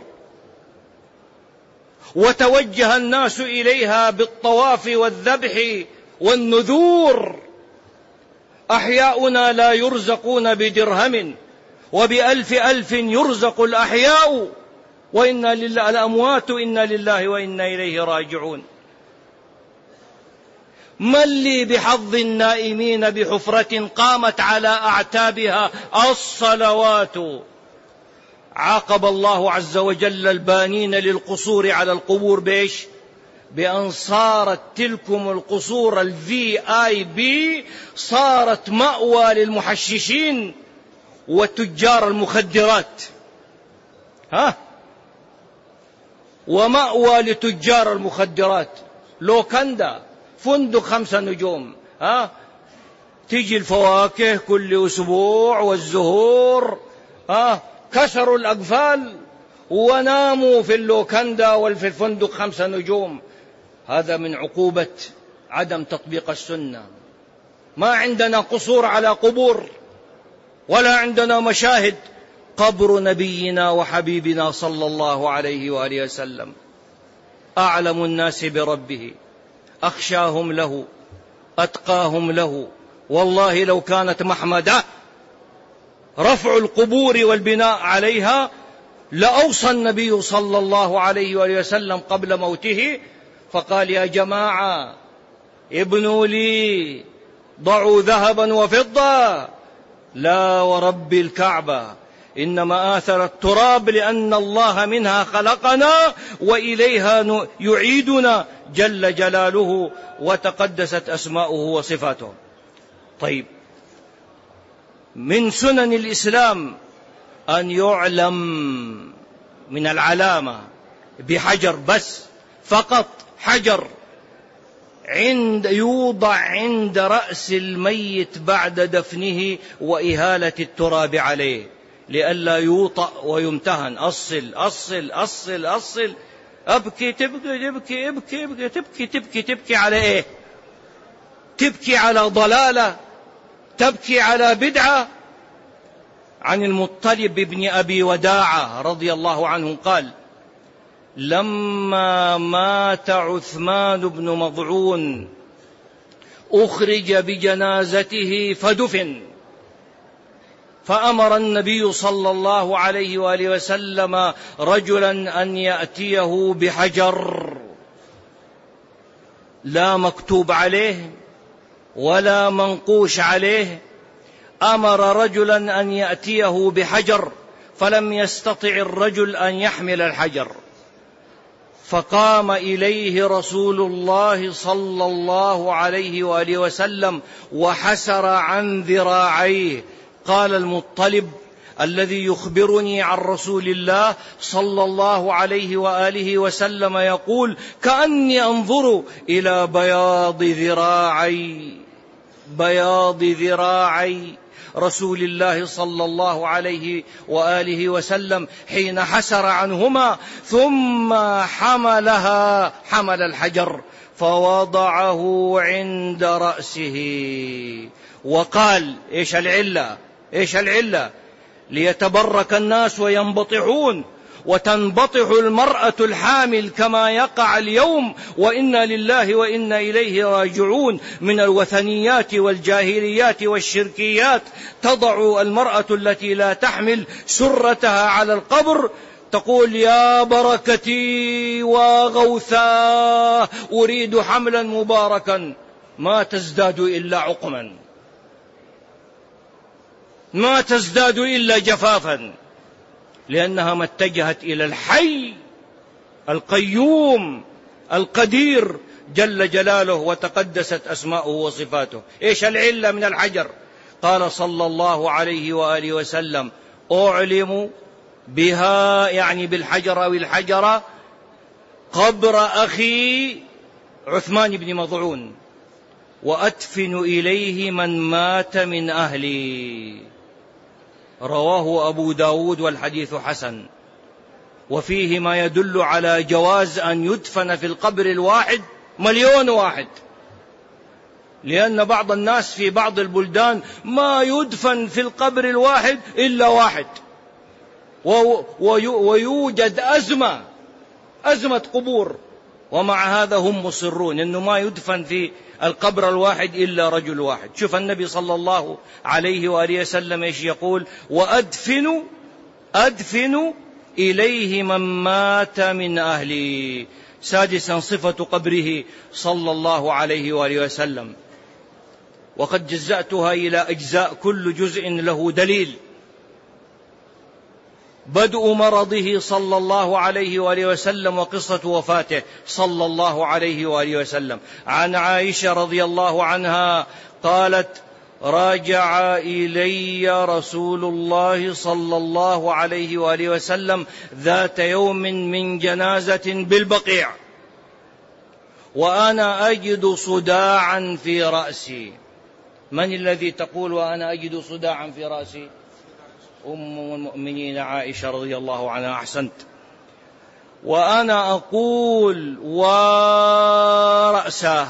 وتوجه الناس إليها بالطواف والذبح والنذور. أحياؤنا لا يرزقون بدرهم وبألف ألف يرزق الأحياء وإنا لله الأموات إنا لله وإنا إليه راجعون. من لي بحظ النائمين بحفرة قامت على أعتابها الصلوات. عاقب الله عز وجل البانين للقصور على القبور بإيش؟ بأن صارت تلكم القصور الVIP صارت مأوى للمحششين وتجار المخدرات، ومأوى لتجار المخدرات. لوكندا فندق 5 نجوم، تيجي الفواكه كل أسبوع والزهور، كسروا الأقفال وناموا في اللوكندا وفي الفندق 5 نجوم. هذا من عقوبة عدم تطبيق السنة. ما عندنا قصور على قبور ولا عندنا مشاهد. قبر نبينا وحبيبنا صلى الله عليه وآله وسلم أعلم الناس بربه، أخشاهم له، أتقاهم له. والله لو كانت محمدة رفع القبور والبناء عليها لأوصى النبي صلى الله عليه وآله وسلم قبل موته فقال يا جماعة ابنوا لي، ضعوا ذهبا وفضة، لا ورب الكعبة إنما آثر التراب لأن الله منها خلقنا وإليها يعيدنا جل جلاله وتقدست أسماؤه وصفاته. طيب، من سنن الإسلام أن يعلم من العلامة بحجر بس فقط، حجر يوضع عند رأس الميت بعد دفنه وإهالة التراب عليه لئلا يوطأ ويمتهن. أصل أصل أصل أصل، أبكي تبكي تبكي أبكي أبكي تبكي تبكي تبكي على إيه؟ تبكي على ضلالة، تبكي على بدعة. عن المطلب بن أبي وداعة رضي الله عنه قال: لما مات عثمان بن مضعون أخرج بجنازته فدفن، فأمر النبي صلى الله عليه وآله وسلم رجلا أن يأتيه بحجر لا مكتوب عليه ولا منقوش عليه. أمر رجلا أن يأتيه بحجر فلم يستطع الرجل أن يحمل الحجر، فقام إليه رسول الله صلى الله عليه وآله وسلم وحسر عن ذراعيه. قال المطلب الذي يخبرني عن رسول الله صلى الله عليه وآله وسلم يقول: كأني أنظر إلى بياض ذراعي رسول الله صلى الله عليه وآله وسلم حين حسر عنهما، ثم حمل الحجر فوضعه عند رأسه وقال: إيش العلة؟ ليتبرك الناس وينبطحون، وتنبطح المرأة الحامل كما يقع اليوم، وإنا لله وإنا إليه راجعون، من الوثنيات والجاهليات والشركيات. تضع المرأة التي لا تحمل سرتها على القبر تقول: يا بركتي وغوثا أريد حملا مباركا، ما تزداد إلا عقما، ما تزداد إلا جفافا، لأنها ما اتجهت إلى الحي القيوم القدير جل جلاله وتقدست أسماؤه وصفاته. إيش العلة من الحجر؟ قال صلى الله عليه وآله وسلم: أعلم بها، يعني بالحجر أو الحجرة، قبر أخي عثمان بن مضعون، وأدفن إليه من مات من أهلي. رواه أبو داود والحديث حسن. وفيه ما يدل على جواز أن يدفن في القبر الواحد 1,000,000 واحد، لأن بعض الناس في بعض البلدان ما يدفن في القبر الواحد إلا واحد، ويوجد أزمة قبور، ومع هذا هم مصرون أنه ما يدفن في القبر الواحد إلا رجل واحد. شوف النبي صلى الله عليه وآله وسلم إيش يقول: وأدفن إليه من مات من أهلي. سادسا، صفة قبره صلى الله عليه وآله وسلم، وقد جزأتها إلى أجزاء كل جزء له دليل. بدء مرضه صلى الله عليه وآله وسلم وقصة وفاته صلى الله عليه وآله وسلم. عن عائشة رضي الله عنها قالت: راجع إلي رسول الله صلى الله عليه وآله وسلم ذات يوم من جنازة بالبقيع وأنا أجد صداعا في رأسي. من الذي تقول وأنا أجد صداعا في رأسي؟ أم المؤمنين عائشة رضي الله عنها. أحسنت. وأنا أقول: ورأسه.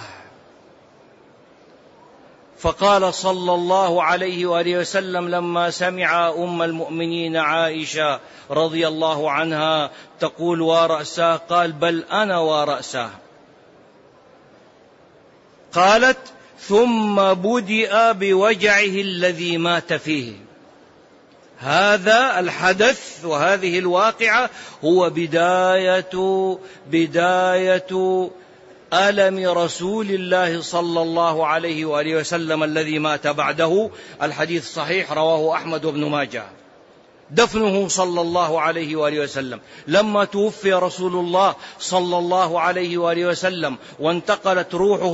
فقال صلى الله عليه وآله وسلم لما سمع أم المؤمنين عائشة رضي الله عنها تقول ورأسه، قال: بل أنا ورأسه. قالت: ثم بدأ بوجعه الذي مات فيه. هذا الحدث وهذه الواقعة هو بداية ألم رسول الله صلى الله عليه وآله وسلم الذي مات بعده. الحديث صحيح، رواه أحمد وابن ماجه. دفنه صلى الله عليه وآله وسلم. لما توفي رسول الله صلى الله عليه وآله وسلم وانتقلت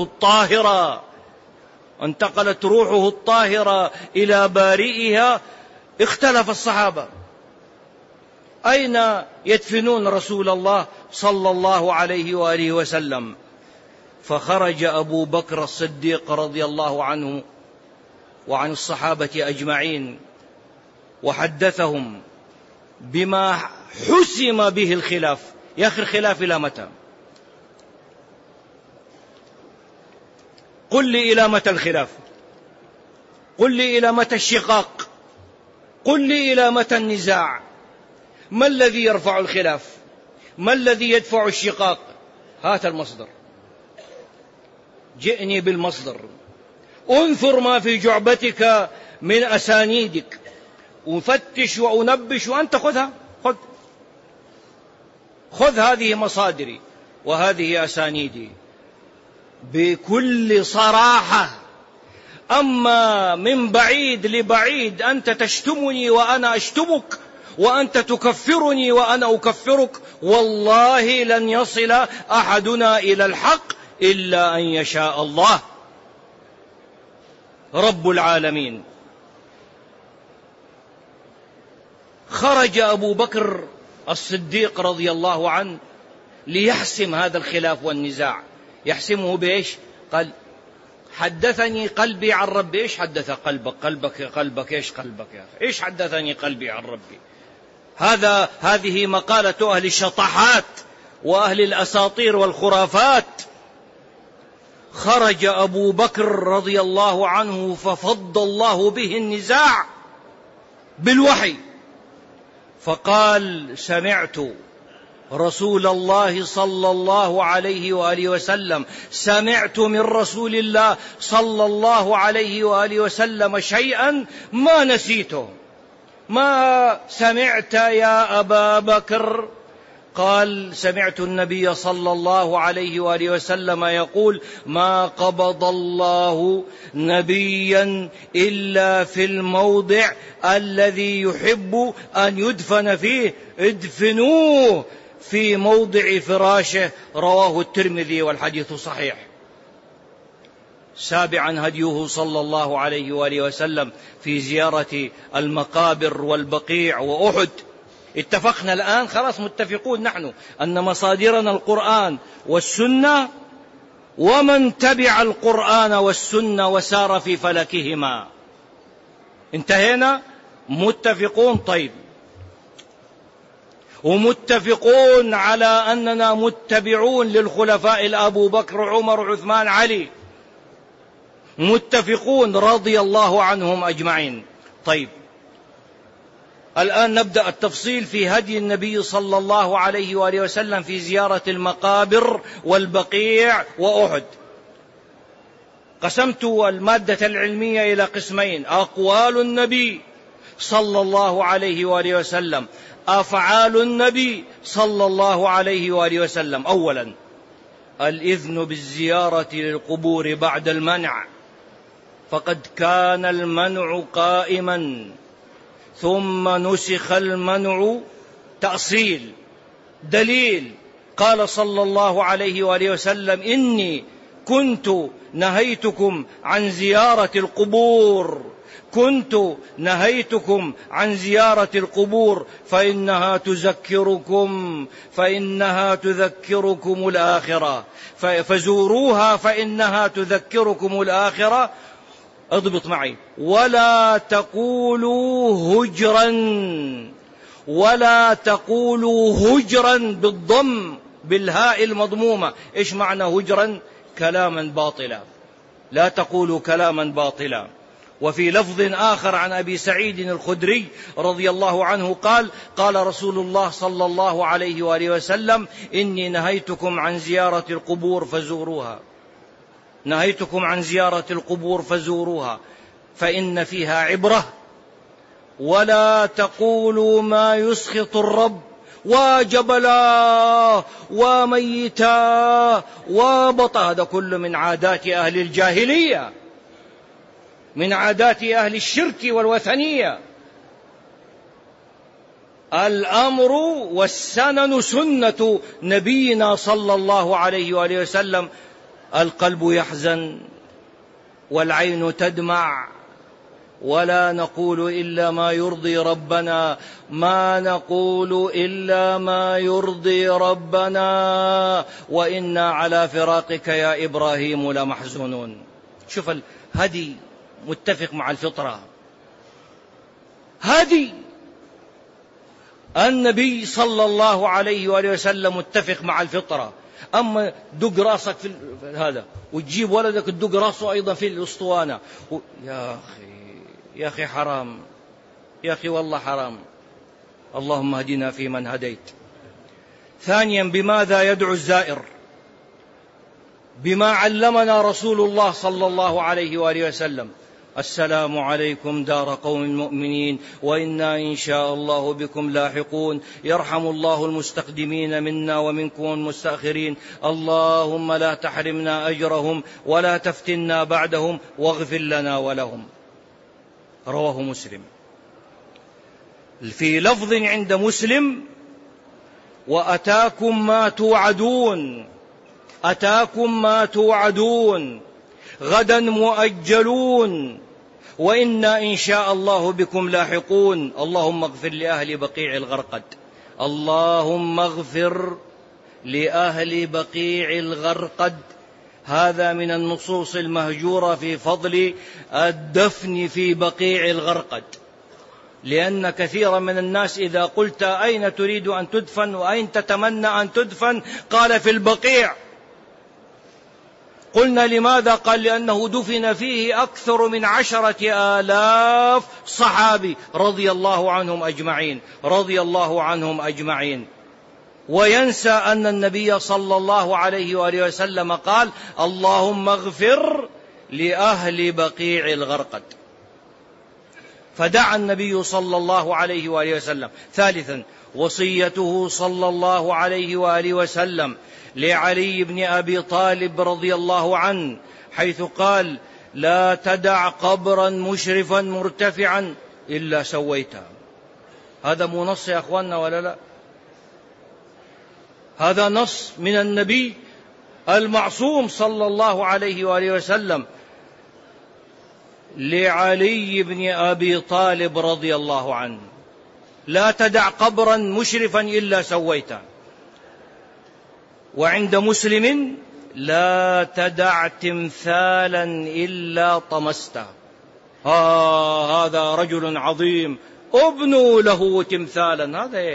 روحه الطاهرة إلى بارئها، اختلف الصحابة أين يدفنون رسول الله صلى الله عليه وآله وسلم. فخرج أبو بكر الصديق رضي الله عنه وعن الصحابة أجمعين وحدثهم بما حسم به الخلاف. يا أخي الخلاف إلى متى؟ قل لي إلى متى الخلاف؟ قل لي إلى متى الشقاق؟ قل لي إلى متى النزاع؟ ما الذي يرفع الخلاف؟ ما الذي يدفع الشقاق؟ هات المصدر، جئني بالمصدر، انثر ما في جعبتك من أسانيدك، أفتش وأنبش وأنت خذ هذه مصادري وهذه أسانيدي بكل صراحة. أما من بعيد لبعيد أنت تشتمني وأنا أشتمك، وأنت تكفرني وأنا أكفرك، والله لن يصل أحدنا إلى الحق إلا أن يشاء الله رب العالمين. خرج أبو بكر الصديق رضي الله عنه ليحسم هذا الخلاف والنزاع. يحسمه بإيش؟ قال حدثني قلبي عن ربي. إيش حدث قلبك إيش قلبك يا أخي؟ إيش حدثني قلبي عن ربي؟ هذه مقالة أهل الشطحات وأهل الأساطير والخرافات. خرج أبو بكر رضي الله عنه ففض الله به النزاع بالوحي، فقال سمعت رسول الله صلى الله عليه وآله وسلم، سمعت من رسول الله صلى الله عليه وآله وسلم شيئا ما نسيته. ما سمعت يا أبا بكر؟ قال سمعت النبي صلى الله عليه وآله وسلم يقول ما قبض الله نبيا إلا في الموضع الذي يحب أن يدفن فيه، ادفنوه في موضع فراشه. رواه الترمذي والحديث صحيح. سابعا هديه صلى الله عليه وآله وسلم في زيارة المقابر والبقيع وأحد. اتفقنا الآن، خلاص متفقون نحن أن مصادرنا القرآن والسنة، ومن تبع القرآن والسنة وسار في فلكهما. انتهينا، متفقون. طيب، ومتفقون على أننا متبعون للخلفاء الأبو بكر عمر عثمان علي، متفقون رضي الله عنهم أجمعين. طيب، الآن نبدأ التفصيل في هدي النبي صلى الله عليه وآله وسلم في زيارة المقابر والبقيع وأحد. قسمت المادة العلمية إلى قسمين: أقوال النبي صلى الله عليه وآله وسلم، أفعال النبي صلى الله عليه وآله وسلم. أولا، الإذن بالزيارة للقبور بعد المنع، فقد كان المنع قائما ثم نسخ المنع تأصيل. دليل: قال صلى الله عليه وآله وسلم إني كنت نهيتكم عن زيارة القبور، كنت نهيتكم عن زيارة القبور فإنها تذكركم الآخرة، فزوروها فإنها تذكركم الآخرة. اضبط معي: ولا تقولوا هجرا بالضم بالهاء المضمومة. إيش معنى هجرا؟ كلاما باطلا. لا تقولوا كلاما باطلا. وفي لفظ آخر عن أبي سعيد الخدري رضي الله عنه قال: قال رسول الله صلى الله عليه وآله وسلم إني نهيتكم عن زيارة القبور فزوروها، نهيتكم عن زيارة القبور فزوروها فإن فيها عبرة. ولا تقولوا ما يسخط الرب، وجبلا وميتا وبطا. هذا كله من عادات أهل الجاهلية، من عادات أهل الشرك والوثنية. الأمر والسنن سنة نبينا صلى الله عليه وآله وسلم. القلب يحزن والعين تدمع ولا نقول إلا ما يرضي ربنا، ما نقول إلا ما يرضي ربنا، وإنا على فراقك يا إبراهيم لمحزونون. شوف الهدي متفق مع الفطرة، هدي النبي صلى الله عليه وآله وسلم متفق مع الفطرة. أما دق راسك في هذا وتجيب ولدك تدق راسه أيضا في الأسطوانة، يا أخي حرام، يا أخي والله حرام. اللهم اهدنا فيمن هديت. ثانيا، بماذا يدعو الزائر؟ بما علمنا رسول الله صلى الله عليه وآله وسلم: السلام عليكم دار قوم مؤمنين وإنا إن شاء الله بكم لاحقون، يرحم الله المستقدمين منا ومنكم المستأخرين، اللهم لا تحرمنا أجرهم ولا تفتنا بعدهم واغفر لنا ولهم. رواه مسلم. في لفظ عند مسلم: وأتاكم ما توعدون، أتاكم ما توعدون غدا مؤجلون وإنا إن شاء الله بكم لاحقون. اللهم اغفر لأهل بقيع الغرقد، اللهم اغفر لأهل بقيع الغرقد. هذا من النصوص المهجورة في فضل الدفن في بقيع الغرقد، لأن كثيرا من الناس إذا قلت أين تريد أن تدفن وأين تتمنى أن تدفن قال في البقيع. قلنا لماذا؟ قال لأنه دفن فيه أكثر من 10,000 صحابي رضي الله عنهم أجمعين، رضي الله عنهم أجمعين. وينسى أن النبي صلى الله عليه وآله وسلم قال: اللهم اغفر لأهل بقيع الغرقد. فدعا النبي صلى الله عليه وآله وسلم. ثالثا، وصيته صلى الله عليه وآله وسلم لعلي بن أبي طالب رضي الله عنه، حيث قال: لا تدع قبرا مشرفا مرتفعا إلا سويته. هذا مو نص يا أخواننا ولا لا؟ هذا نص من النبي المعصوم صلى الله عليه وآله وسلم لعلي بن أبي طالب رضي الله عنه: لا تدع قبرا مشرفا إلا سويته. وعند مسلم: لا تدع تمثالا إلا طمسته. هذا رجل عظيم ابنوا له تمثالا. هذا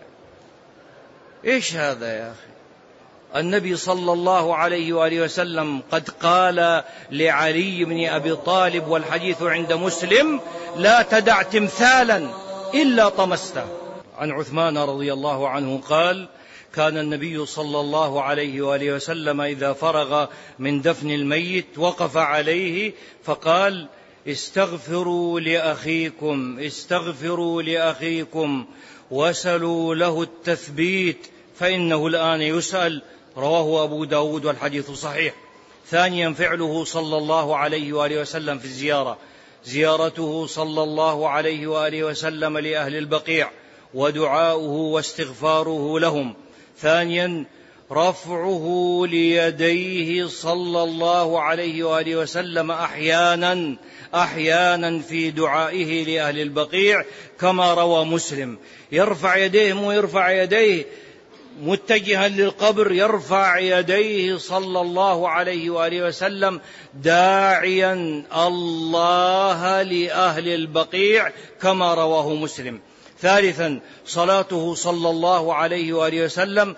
إيش هذا يا أخي؟ النبي صلى الله عليه وآله وسلم قد قال لعلي بن أبي طالب، والحديث عند مسلم: لا تدع تمثالا إلا طمسته. عن عثمان رضي الله عنه قال: كان النبي صلى الله عليه وآله وسلم إذا فرغ من دفن الميت وقف عليه فقال: استغفروا لأخيكم، استغفروا لأخيكم وسلوا له التثبيت فإنه الآن يسأل. رواه أبو داود والحديث صحيح. ثانيا، فعله صلى الله عليه وآله وسلم في الزيارة، زيارته صلى الله عليه وآله وسلم لأهل البقيع ودعاؤه واستغفاره لهم. ثانيا، رفعه ليديه صلى الله عليه وآله وسلم أحيانا في دعائه لأهل البقيع، كما روى مسلم. يرفع يديه ويرفع يديه متجها للقبر، يرفع يديه صلى الله عليه وآله وسلم داعيا الله لأهل البقيع، كما رواه مسلم. ثالثا، صلاته صلى الله عليه وآله وسلم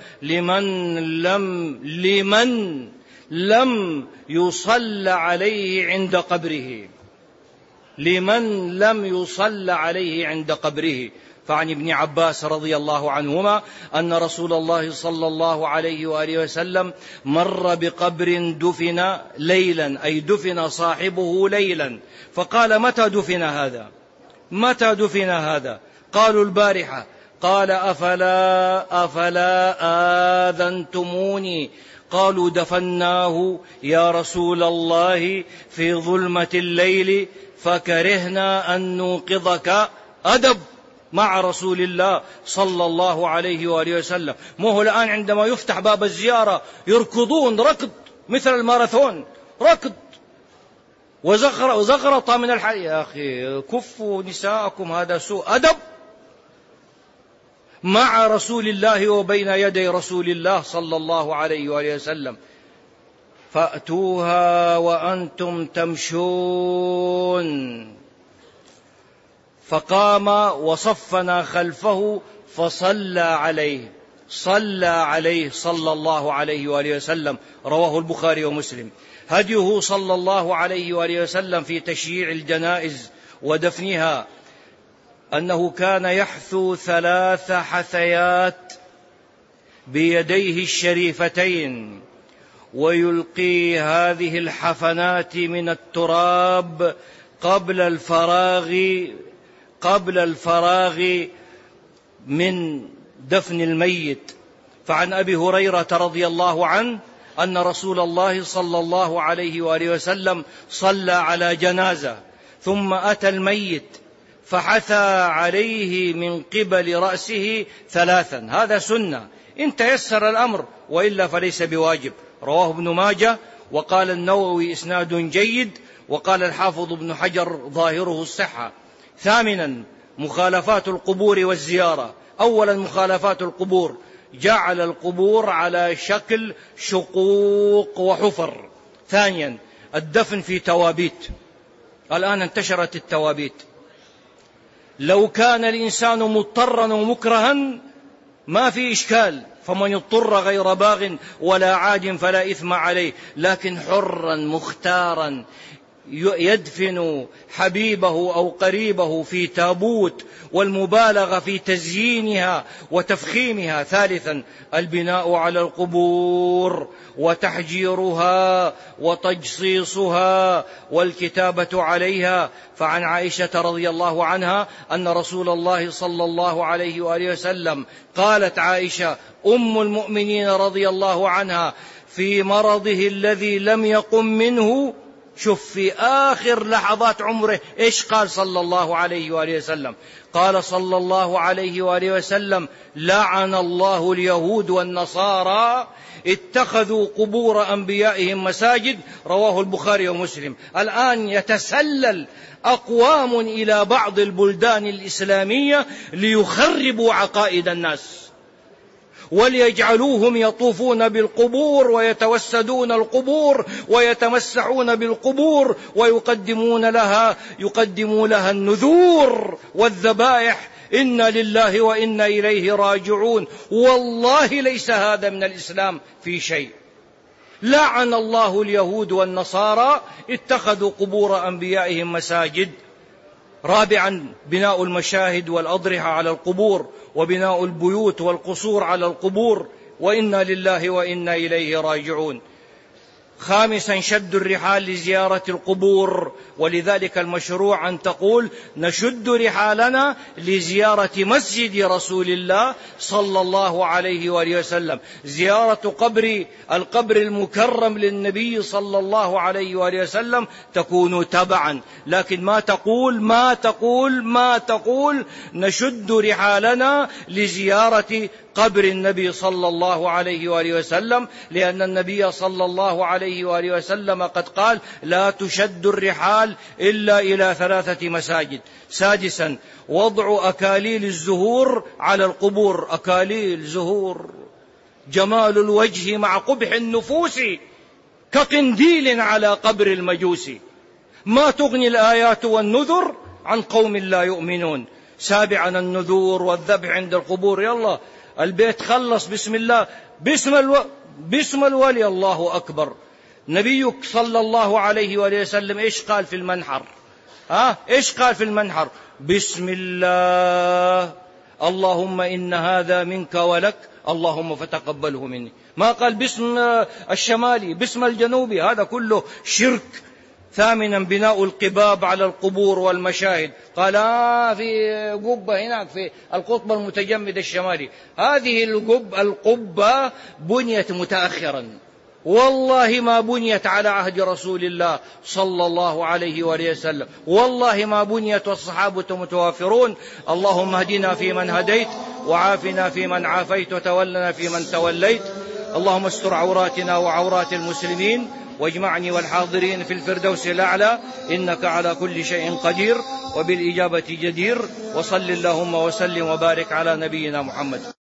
لمن لم يصل عليه عند قبره، لمن لم يصل عليه عند قبره. فعن ابن عباس رضي الله عنهما أن رسول الله صلى الله عليه وآله وسلم مر بقبر دفن ليلا، أي دفن صاحبه ليلا، فقال: متى دفن هذا؟ متى دفن هذا؟ قالوا: البارحة. قال: أفلا آذنتموني؟ قالوا: دفناه يا رسول الله في ظلمة الليل فكرهنا أن نوقظك. أدب مع رسول الله صلى الله عليه وآله وسلم. مو هو الآن عندما يفتح باب الزيارة يركضون ركض مثل الماراثون، ركض وزغرطة من الحي. يا أخي كفوا نساءكم، هذا سوء أدب مع رسول الله وبين يدي رسول الله صلى الله عليه وآله وسلم. فأتوها وأنتم تمشون. فقام وصفنا خلفه فصلى عليه، صلى عليه صلى الله عليه وآله وسلم. رواه البخاري ومسلم. هديه صلى الله عليه وآله وسلم في تشييع الجنائز ودفنها أنه كان يحثو 3 حثيات بيديه الشريفتين، ويلقي هذه الحفنات من التراب قبل الفراغ من دفن الميت. فعن أبي هريرة رضي الله عنه أن رسول الله صلى الله عليه وآله وسلم صلى على جنازة ثم أتى الميت فحثى عليه من قبل رأسه 3. هذا سنة إن تيسر الأمر، وإلا فليس بواجب. رواه ابن ماجه، وقال النووي إسناد جيد، وقال الحافظ ابن حجر ظاهره الصحة. 8 مخالفات القبور والزيارة. أولا مخالفات القبور، جعل القبور على شكل شقوق وحفر. ثانيا الدفن في توابيت. الآن انتشرت التوابيت. لو كان الإنسان مضطرا ومكرها ما في إشكال، فمن اضطر غير باغ ولا عاد فلا إثم عليه، لكن حرا مختارا يدفن حبيبه أو قريبه في تابوت، والمبالغة في تزيينها وتفخيمها. ثالثا البناء على القبور وتحجيرها وتجصيصها والكتابة عليها. فعن عائشة رضي الله عنها أن رسول الله صلى الله عليه وآله وسلم، قالت عائشة أم المؤمنين رضي الله عنها في مرضه الذي لم يقم منه، شوف في آخر لحظات عمره إيش قال صلى الله عليه وآله وسلم؟ قال صلى الله عليه وآله وسلم: لعن الله اليهود والنصارى اتخذوا قبور أنبيائهم مساجد. رواه البخاري ومسلم. الآن يتسلل أقوام إلى بعض البلدان الإسلامية ليخربوا عقائد الناس، وليجعلوهم يطوفون بالقبور ويتوسدون القبور ويتمسحون بالقبور ويقدمون لها النذور والذبائح. إنا لله وإنا إليه راجعون. والله ليس هذا من الإسلام في شيء. لعن الله اليهود والنصارى اتخذوا قبور أنبيائهم مساجد. رابعا بناء المشاهد والأضرحة على القبور، وبناء البيوت والقصور على القبور، وإنا لله وإنا إليه راجعون. خامسا شد الرحال لزيارة القبور، ولذلك المشروع أن تقول نشد رحالنا لزيارة مسجد رسول الله صلى الله عليه وآله وسلم. زيارة القبر المكرم للنبي صلى الله عليه وآله وسلم تكون تبعا، لكن ما تقول نشد رحالنا لزيارة قبر النبي صلى الله عليه وآله وسلم، لأن النبي صلى الله عليه وآله وسلم قد قال: لا تشد الرحال إلا إلى 3 مساجد. سادسا وضع أكاليل الزهور على القبور. أكاليل زهور جمال الوجه مع قبح النفوس، كقنديل على قبر المجوس. ما تغني الآيات والنذر عن قوم لا يؤمنون. سابعا النذور والذبح عند القبور. يلا البيت خلص، بسم الله، بسم الولي، الله أكبر. نبيك صلى الله عليه وآله وسلم إيش قال في المنحر؟ إيش قال في المنحر؟ بسم الله، اللهم إن هذا منك ولك، اللهم فتقبله مني. ما قال باسم الشمالي، باسم الجنوبي، هذا كله شرك. ثامنا بناء القباب على القبور والمشاهد. قال في قبة هناك في القطب المتجمد الشمالي. هذه القبة بنيت متأخرا، والله ما بنيت على عهد رسول الله صلى الله عليه وآله وسلم، والله ما بنيت والصحابة متوافرون. اللهم اهدنا فيمن هديت، وعافنا فيمن عافيت، وتولنا فيمن توليت. اللهم استر عوراتنا وعورات المسلمين، واجمعني والحاضرين في الفردوس الأعلى، إنك على كل شيء قدير وبالإجابة جدير. وصل اللهم وسلم وبارك على نبينا محمد.